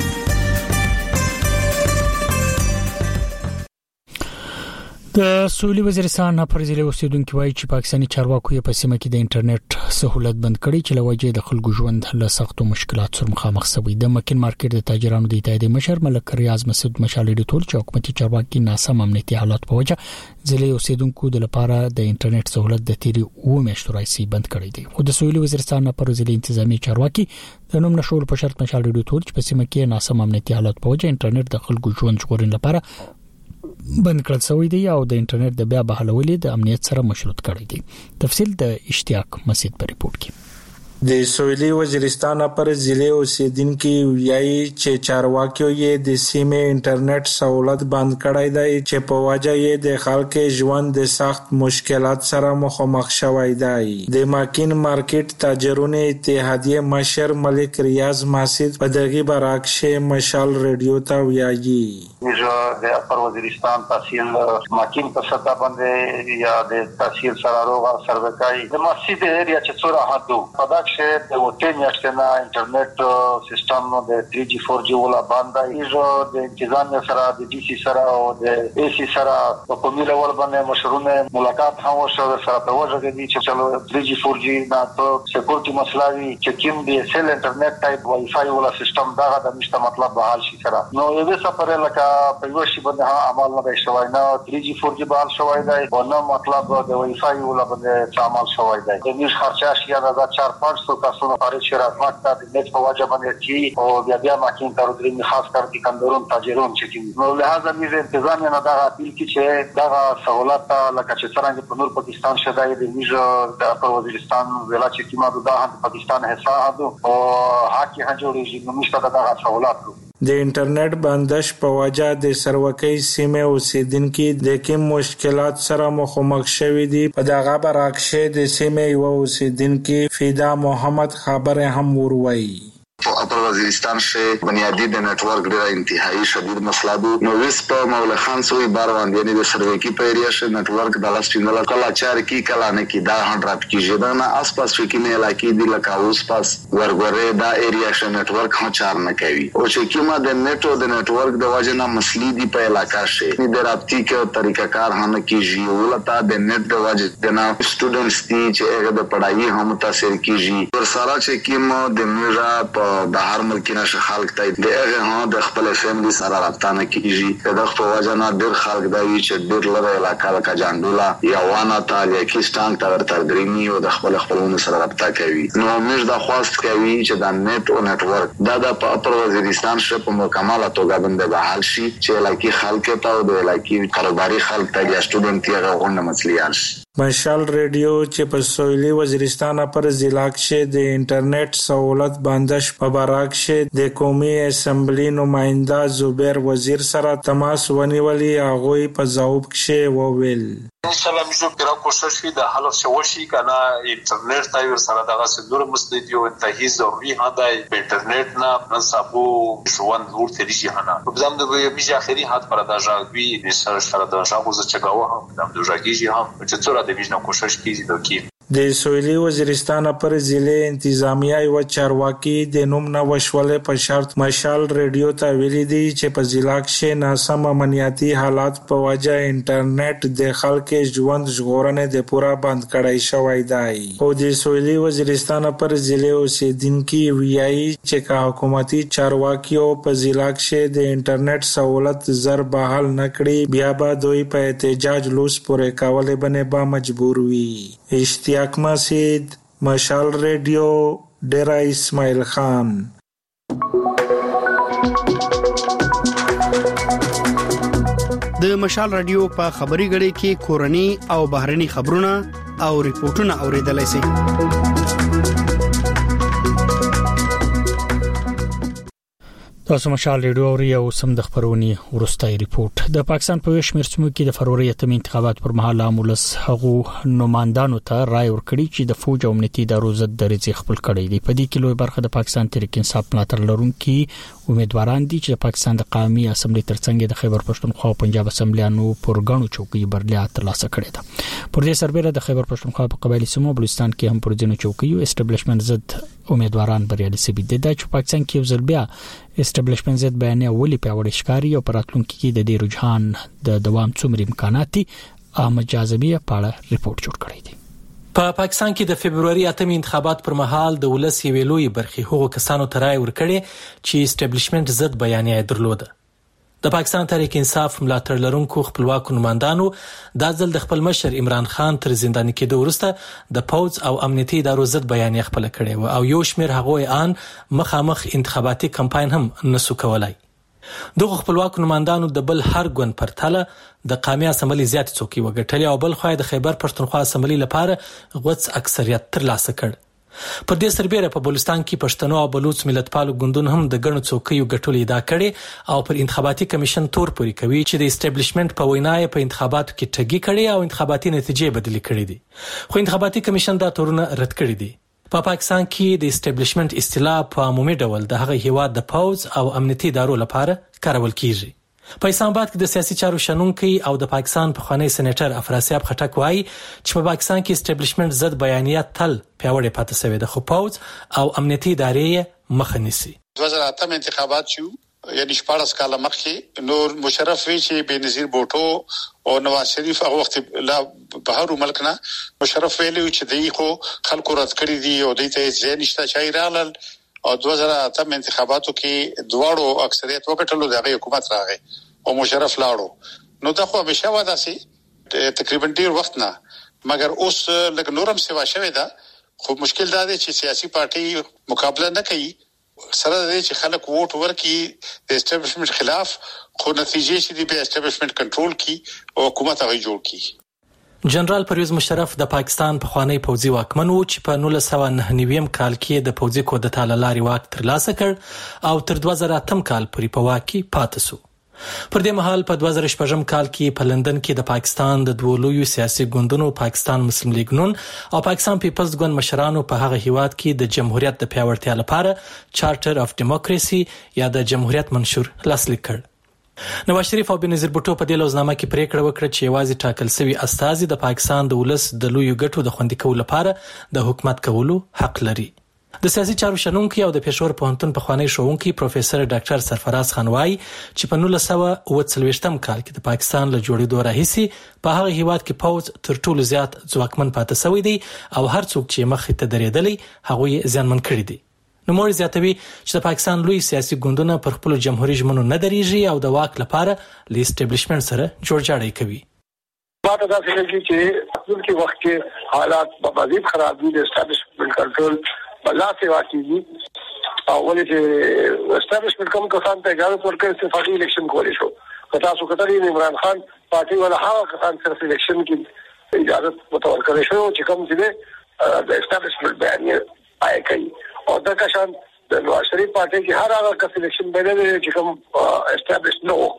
د سولې وزیرستان پر ضلع اوسیدونکو وایي چې پاکستاني چارواکو په سیمه کې د انټرنیټ سہولت بند کړی چې لوجه د خلکو ژوند له سختو مشکلات سره مخامخ شوی. د مکین مارکیټ د تاجرانو د اتحادیې مشر ملک ریاض مسعود مشالې ټول چې حکومتي چارواکي ناسم امنیتي حالات په وجه ضلع اوسیدونکو د لپاره د انټرنیټ سہولت د تیری او میاشتو راځي بند کړی دی. خو د سولې وزیرستان پر ضلع انتظامی چارواکي د نوم نشول په شرط مشالې ټول چې په سیمه کې ناسم امنیتي حالات په وجه انټرنیټ د خلکو ژوند ژغورن لپاره بند کړل شوی دی او د انټرنیټ د بیا بحالولې د امنیت سره مشروط کړی دی. تفصیل د اشتیاق مسعود په ریپورت کې.
د سویلي وزیرستان پر ضلع اوسیدونکو ویایي چې چارواکیو یې د سیمې انټرنیټ سہولت بند کړی دی چې په وجه یې د خلکو ژوند د سخت مشکلات سره مخامخ شوی دی. د مکین مارکیټ تاجرونو اتحادیې مشر ملک ریاض مسعود په دغه برعکس مشال ریډیو ته ویایي
د اپر وزیرستان تحصیل مکین په سطح باندې یا د تحصیل سراروغ سروکای د مسجد ایریا چې څوره حدو په چې د وټین یاشتنا انټرنیټ سیستم د 3G 4G ولا باندې ایجو د انتظام سره د ډي سي سره او د اي سي سره په کومه لور باندې مشرونه ملاقات هم وشو سره په وجه کې چې چلو 3G 4G نه ته سکیورټي مسلوي چې کوم دی سیل انټرنیټ ټایپ وای فای ولا سیستم دا د مشته مطلب به حل شي سره نو یوه سفر لکه په یو شی باندې عمل نه شوی نه 3G 4G به حل شوی دی او نو مطلب د وای فای ولا باندې عمل شوی دی د نش خرچه شي دا 4-5 کسانو خارج شرکت تا د نت په وجه باندې چې او بیا ماکین کارو درې خاص کار دي کندورون تاجرون چې نو لہذا میزه انتظام نه دا اپیل کی چې دا سہولت لکه چې څنګه په نور پاکستان شدای د میزه د پر وزیرستان ویلا چې کیما د پاکستان حساب او حق هه جوړیږي نو مشته دا سہولت
د انټرنیټ بندش په وجه د سروکې سیمه اوسیدونکو د کوم مشکلات سره مخامخ شوي دي. په دغه برعکس د سیمه یو اوسیدونکو فیدا محمد خبره هم وروي.
اپر وزیرستان سے بنیادی د نیټورک ډیره انتهایی شدید مسله ده. نو وس په مولا خان سوی بار باندې نه د سروې کې په ایریا شه نیټورک د لاستینګل کلا چار کی کلا نه کی دا 100 کی جدا نه اس پاس کې نه علاقې دی لکه اوس پاس ورغره دا ایریا شه نیټورک هم چار نه کوي او چې کیما د نیټورک د واجنه مسلې دی په علاقہ شه د رابطې کې طریقہ کار هم کیږي ولته د نیټ د واجنه نه سټوډنټس دي چې هغه د پڑھائی هم متاثر کیږي ور سره چې کیما د میرا د هر ملک نشه خلک ته د هغه ها د خپل فیملی سره رابطه نه کیږي د خپل وجنه ډیر خلک دا وی چې ډیر لره علاقه لکه جاندولا یا وانه تاله کیستان تر درینی او د خپلونو سره رابطه کوي. نو موږ دا خواست کوي چې د نیټ او نیټورک دا په اپر وزیرستان شه په مکمله توګه باندې بحال شي چې علاقې خلک ته او د علاقې کاروباري خلک ته یا سټوډنټ یې غوښنه مسلې شي.
مشال ریډیو چې په سویلي وزیرستان پر ضلع کې د انټرنیټ سہولت بندش په برعکس د قومي اسمبلی نماینده زبیر وزیر سره تماس ونیولې هغه په ځواب کې وویل
ان شاء الله موږ به کوشش وکړو د حل شوشي کنه انټرنیټ ته ور سره دغه سندور مسلې یو انتهایی ضروري هداي په انټرنیټ نه نصابو ژوند نور ترې شي هنه په ځم د میږي اخري حد پر دا ژاوي د سره د ژاغو ز چګاوه هم د ژاګيږي هم چې څوره د ویژن کوشش کیږي د
د سویلي وزیرستان پر ضلع انتظامیه او چارواکي د نوم نه وشولې په شرط مشال ریډیو ته ویلي دي چې په ضلع کې ناسم امنیتي حالات په وجه انټرنیټ د خلکو ژوند ژغورنې د پورا بند کړای شوی دی او د سویلي وزیرستان پر ضلع اوسیدونکو ویایي چې کا حکومتي چارواکي په ضلع کې د انټرنیټ سہولت زر بحال نکړي بیا به دوی په احتجاج لوس پورې کولې باندې به مجبور وي اشتیاق مسید مشال ریډیو ډیرا اسماعیل خان
د مشال رادیو په خبري غړي کې کورني او بهرني خبرونه او ریپورتونه اوریدلای شئ
تاسو مشال ریډیو او یو سم د خبرونی ورستای ریپورت د پاکستان په شمیر سمو کې د فروری اتم انتخابات پر مهال امولس هغه نمائندانو ته رائے ورکړي چې د فوج او امنیتي ادارو ضد درځي خپل کړي دي په دې کې لوی برخه د پاکستان تحریک انصاف ملاتړ لرونکي امیدواران دي چې د پاکستان د قومي اسمبلی ترڅنګ د خیبر پښتونخوا او پنجاب اسمبلیانو پرګڼو چوکۍ برلیا ترلاسه کړې ده پر دې سربېره د خیبر پښتونخوا په قبایلی سیمو بلوچستان کې هم پر ځینو چوکیو اسټابلیشمنت ضد امیدواران بریالي سوي دي چې پاکستان کې وزل بیا اسټابلیشمنت ضد بیانیه ولې پیاوړی ښکاری او پراتلونکو کې د دې رجحان د دوام څومره امکانات دي احمد جاذبی په اړه ریپورت جوړ کړی دی
په پاکستان کې د فبرवरी اتم انتخابات پر مهال د ولسی ویلوی برخي هغو کسانو ترای ورکړي چې اسټابلیشمنت ضد بیانیه درلوده د پاکستان تحریک انصاف ملاتړ لرونکو خپلواک نمائندانو د ځل د خپل مشر عمران خان تر زنداني کېدو وروسته د پوز او امنیتي ادارو ضد بیانیه خپل کړي او یو شمیر هغه ان مخامخ انتخاباتي کمپاین هم نسو کولای دغه خپلواک نمائندانو د بل هر ګوند پرتله د قومي اسمبلی زیات څوکۍ وګټلې او بل خو د خیبر پښتونخوا اسمبلی لپاره غوڅ اکثریت ترلاسه کړ پر دې سربېره په بلوچستان کې پښتنو او بلوچ ملتپالو ګوندونو هم د ګڼو څوکیو ګټلې ادعا کړې او پر انتخاباتي کمیشن تور پوري کوي چې د اسټابلیشمنت په وینای په انتخاباتو کې ټګي کړي او انتخاباتي نتیجې بدلې کړې دي خو انتخاباتي کمیشن دا تورونه رد کړي دي په پاکستان کې د اسټابلیشمنت اصطلاح په عمومي ډول د هغه هیواد د پوز او امنیتي ادارو لپاره کارول کیږي په اسلام آباد کې د سیاسي چارو شنونکي او د پاکستان پخوانی سېنیټر افراسیاب خټک وایي چې په پاکستان کې اسټابلیشمنت ضد بیانیه تل پیاوړې پاتې شوې ده خو پوز او امنیتي ادارې مخه نیسي
2008 انتخابات شو یعنی 14 کال مخکې نور مشرف وی چې بنظیر بوټو او نواز شریف هغه وخت لا بهر ملک نه مشرف ویلو چې دوی خو خلکو رد کړی دي او دوی ته ځای نشته چې رالل او 2008 انتخاباتو کې دواړو اکثریت وکټلو دغه حکومت راغی او مشرف لاړو نو دا خو همیشه ودا سي تقریبا ډیر وخت نه مګر اوس لکه نورم سیوا شوی دا خو مشکل دا دی چې سیاسي پارټي مقابله نه کوي سره د چې خلک ووټ ورکړي د اسټابلیشمنت خلاف خو نتیجې چې دی په اسټابلیشمنت کنټرول کی او حکومت هغه جوړ کی
جنرال پرویز مشرف د پاکستان پخوانی پوځي واکمن و چې په 1999 کال کې د پوځي کودتا لاري واک ترلاسه کړ او تر 2008 کال پورې په واک کې پاتې شو پر دې مهال په 2014 کال کې په لندن کې د پاکستان د دوه لویو سیاسي ګوندونو پاکستان مسلم لیگ نون او پاکستان پیپلز ګوند مشرانو په هغه هیواد کې د جمهوریت د پیاوړتیا لپاره چارټر اف ډیموکراسي یا د جمهوریت منشور لاسلیک کړ نواز شریف او بنظیر بوټو په دې لوزنامه کې پریکړه وکړه چې یوازې ټاکل شوی استازي د پاکستان د ولس د لویو ګټو د خوندي کولو لپاره د حکومت کولو حق لري د سیاسي چارو شنونکي او د پېښور پوهنتون پخوانی ښوونکی پروفیسور ډاکټر سرفراز خان وايي چې په 1940 کال کې د پاکستان له جوړېدو راهیسې په هغه هیواد کې پوز تر ټولو زیات ځواکمن پاتې شوی دی او هر څوک چې مخې ته درېدلی هغه یې زیانمن کړی دی نو مور زیاتوي چې د پاکستان لوی سیاسي ګوندونه پر خپل جمهوریت ژمنو نه درېږي او د واک لپاره ل اسټابلیشمنت سره جوړجاړی کوي
باید دا څنګه چې خپل کې وخت کې حالات په مزید خراب دي د اسټابلیشمنت کنټرول بلا سیوا کیږي او ولې چې اسټابلیشمنت کوم کسان ته اجازه ورکړي چې فقې الیکشن کولی شو کله څو کتري عمران خان پارټي ولا هغه کسان صرف الیکشن کې اجازه متول کړي شو چې کوم چې د اسټابلیشمنت بیانیه پای کوي او دا کسان د نواز شریف پارټي کې هر هغه کس الیکشن بیانیه چې کوم اسټابلیش نه وکړو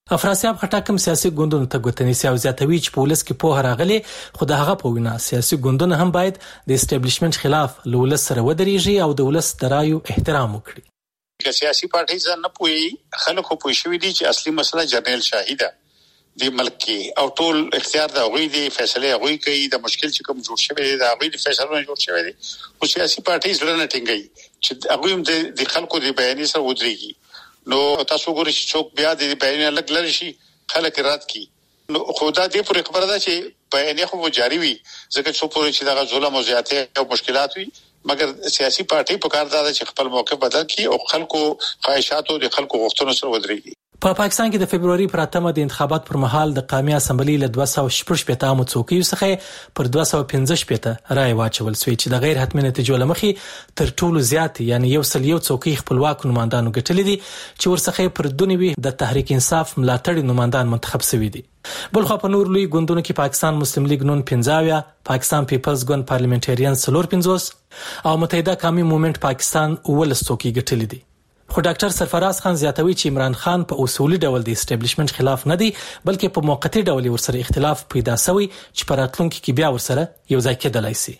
افراسیاب خټاکم سیاسي ګوندونو ته ګوتنی سیاو زیاتوي چې پولیس کې په هراغلي خدای هغه په وینا سیاسي ګوندونه هم باید د اسټابلیشمنت خلاف لولس سره ودرېږي او د ولس درایو احترام وکړي.
که سیاسي پارټي ځان نه پوي خلکو پوي شوی دي چې اصلي مسله جنرال شاهده دی ملک کې او ټول اختیار دا غوي دي فیصله غوي کوي د مشکل چې کوم جوړ شوی دی دا غوي د فیصله جوړ شوی دی او سیاسي پارټي ځل نه ټینګي چې هغه هم د خلکو د بیانې سره ودرېږي. نو تاسو ګورئ چې څوک بیا د بیانې لګ لري شي خلک رات کی نو خدا دې پر خبره ده چې بیانې خو جاری وي ځکه چې پورې چې دا ظلم او زیاتې او مشکلات وي مګر سیاسي پارټي په کار ده چې خپل موقف بدل کړي او خلکو خواهشاتو د خلکو غوښتنو سره ودرېږي.
په پاکستان کې د فبرवरी پر 8 د انتخابات پر مهال د قومي اسمبلی له 216 عامو څوکیو څخه پر 215 رای واچول شوې چې د غیر حتمي نتیجو لمخې تر ټولو زیات یعنی یو څوکۍ خپلواک نمائندانو ګټلې دي چې ورڅخه پر دونیوي د تحریک انصاف ملاتړي نمائندان منتخب شوي دي. بلخو په نور لوی ګوندونو کې پاکستان مسلم لیگ نون 15 پاکستان پیپلز ګوند پارلیمنټریان 450 او متحده قومي موومېنټ پاکستان 19 څوکۍ ګټلې دي. خو ډاکټر سرفراز خان زیاتوي چې عمران خان په اصولي ډول د اسټابلیشمنت خلاف نه دی بلکې په موقتی ډول ورسره اختلاف پیدا شوی چې په راتلونکي کې بیا ورسره یو ځای کېدلای شي.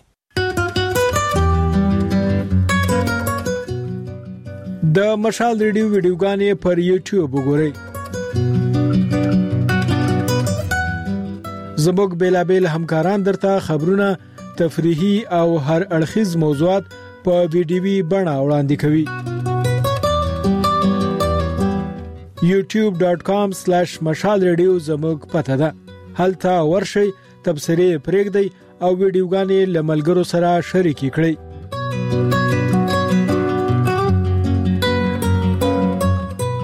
د مشال ریډیو ویډیوګانې پر یوټیوب وګورئ. زموږ بیلابل همکاران درته خبرونه تفریحي او هر اړخیز موضوعات په ویډیوي بڼه وړاندې کوي. youtube.com/مشال ریډیو زموږ پته ده. هلته ورشئ تبصرې پرېږدئ او ویډیوګانې له ملګرو سره شریکې کړئ.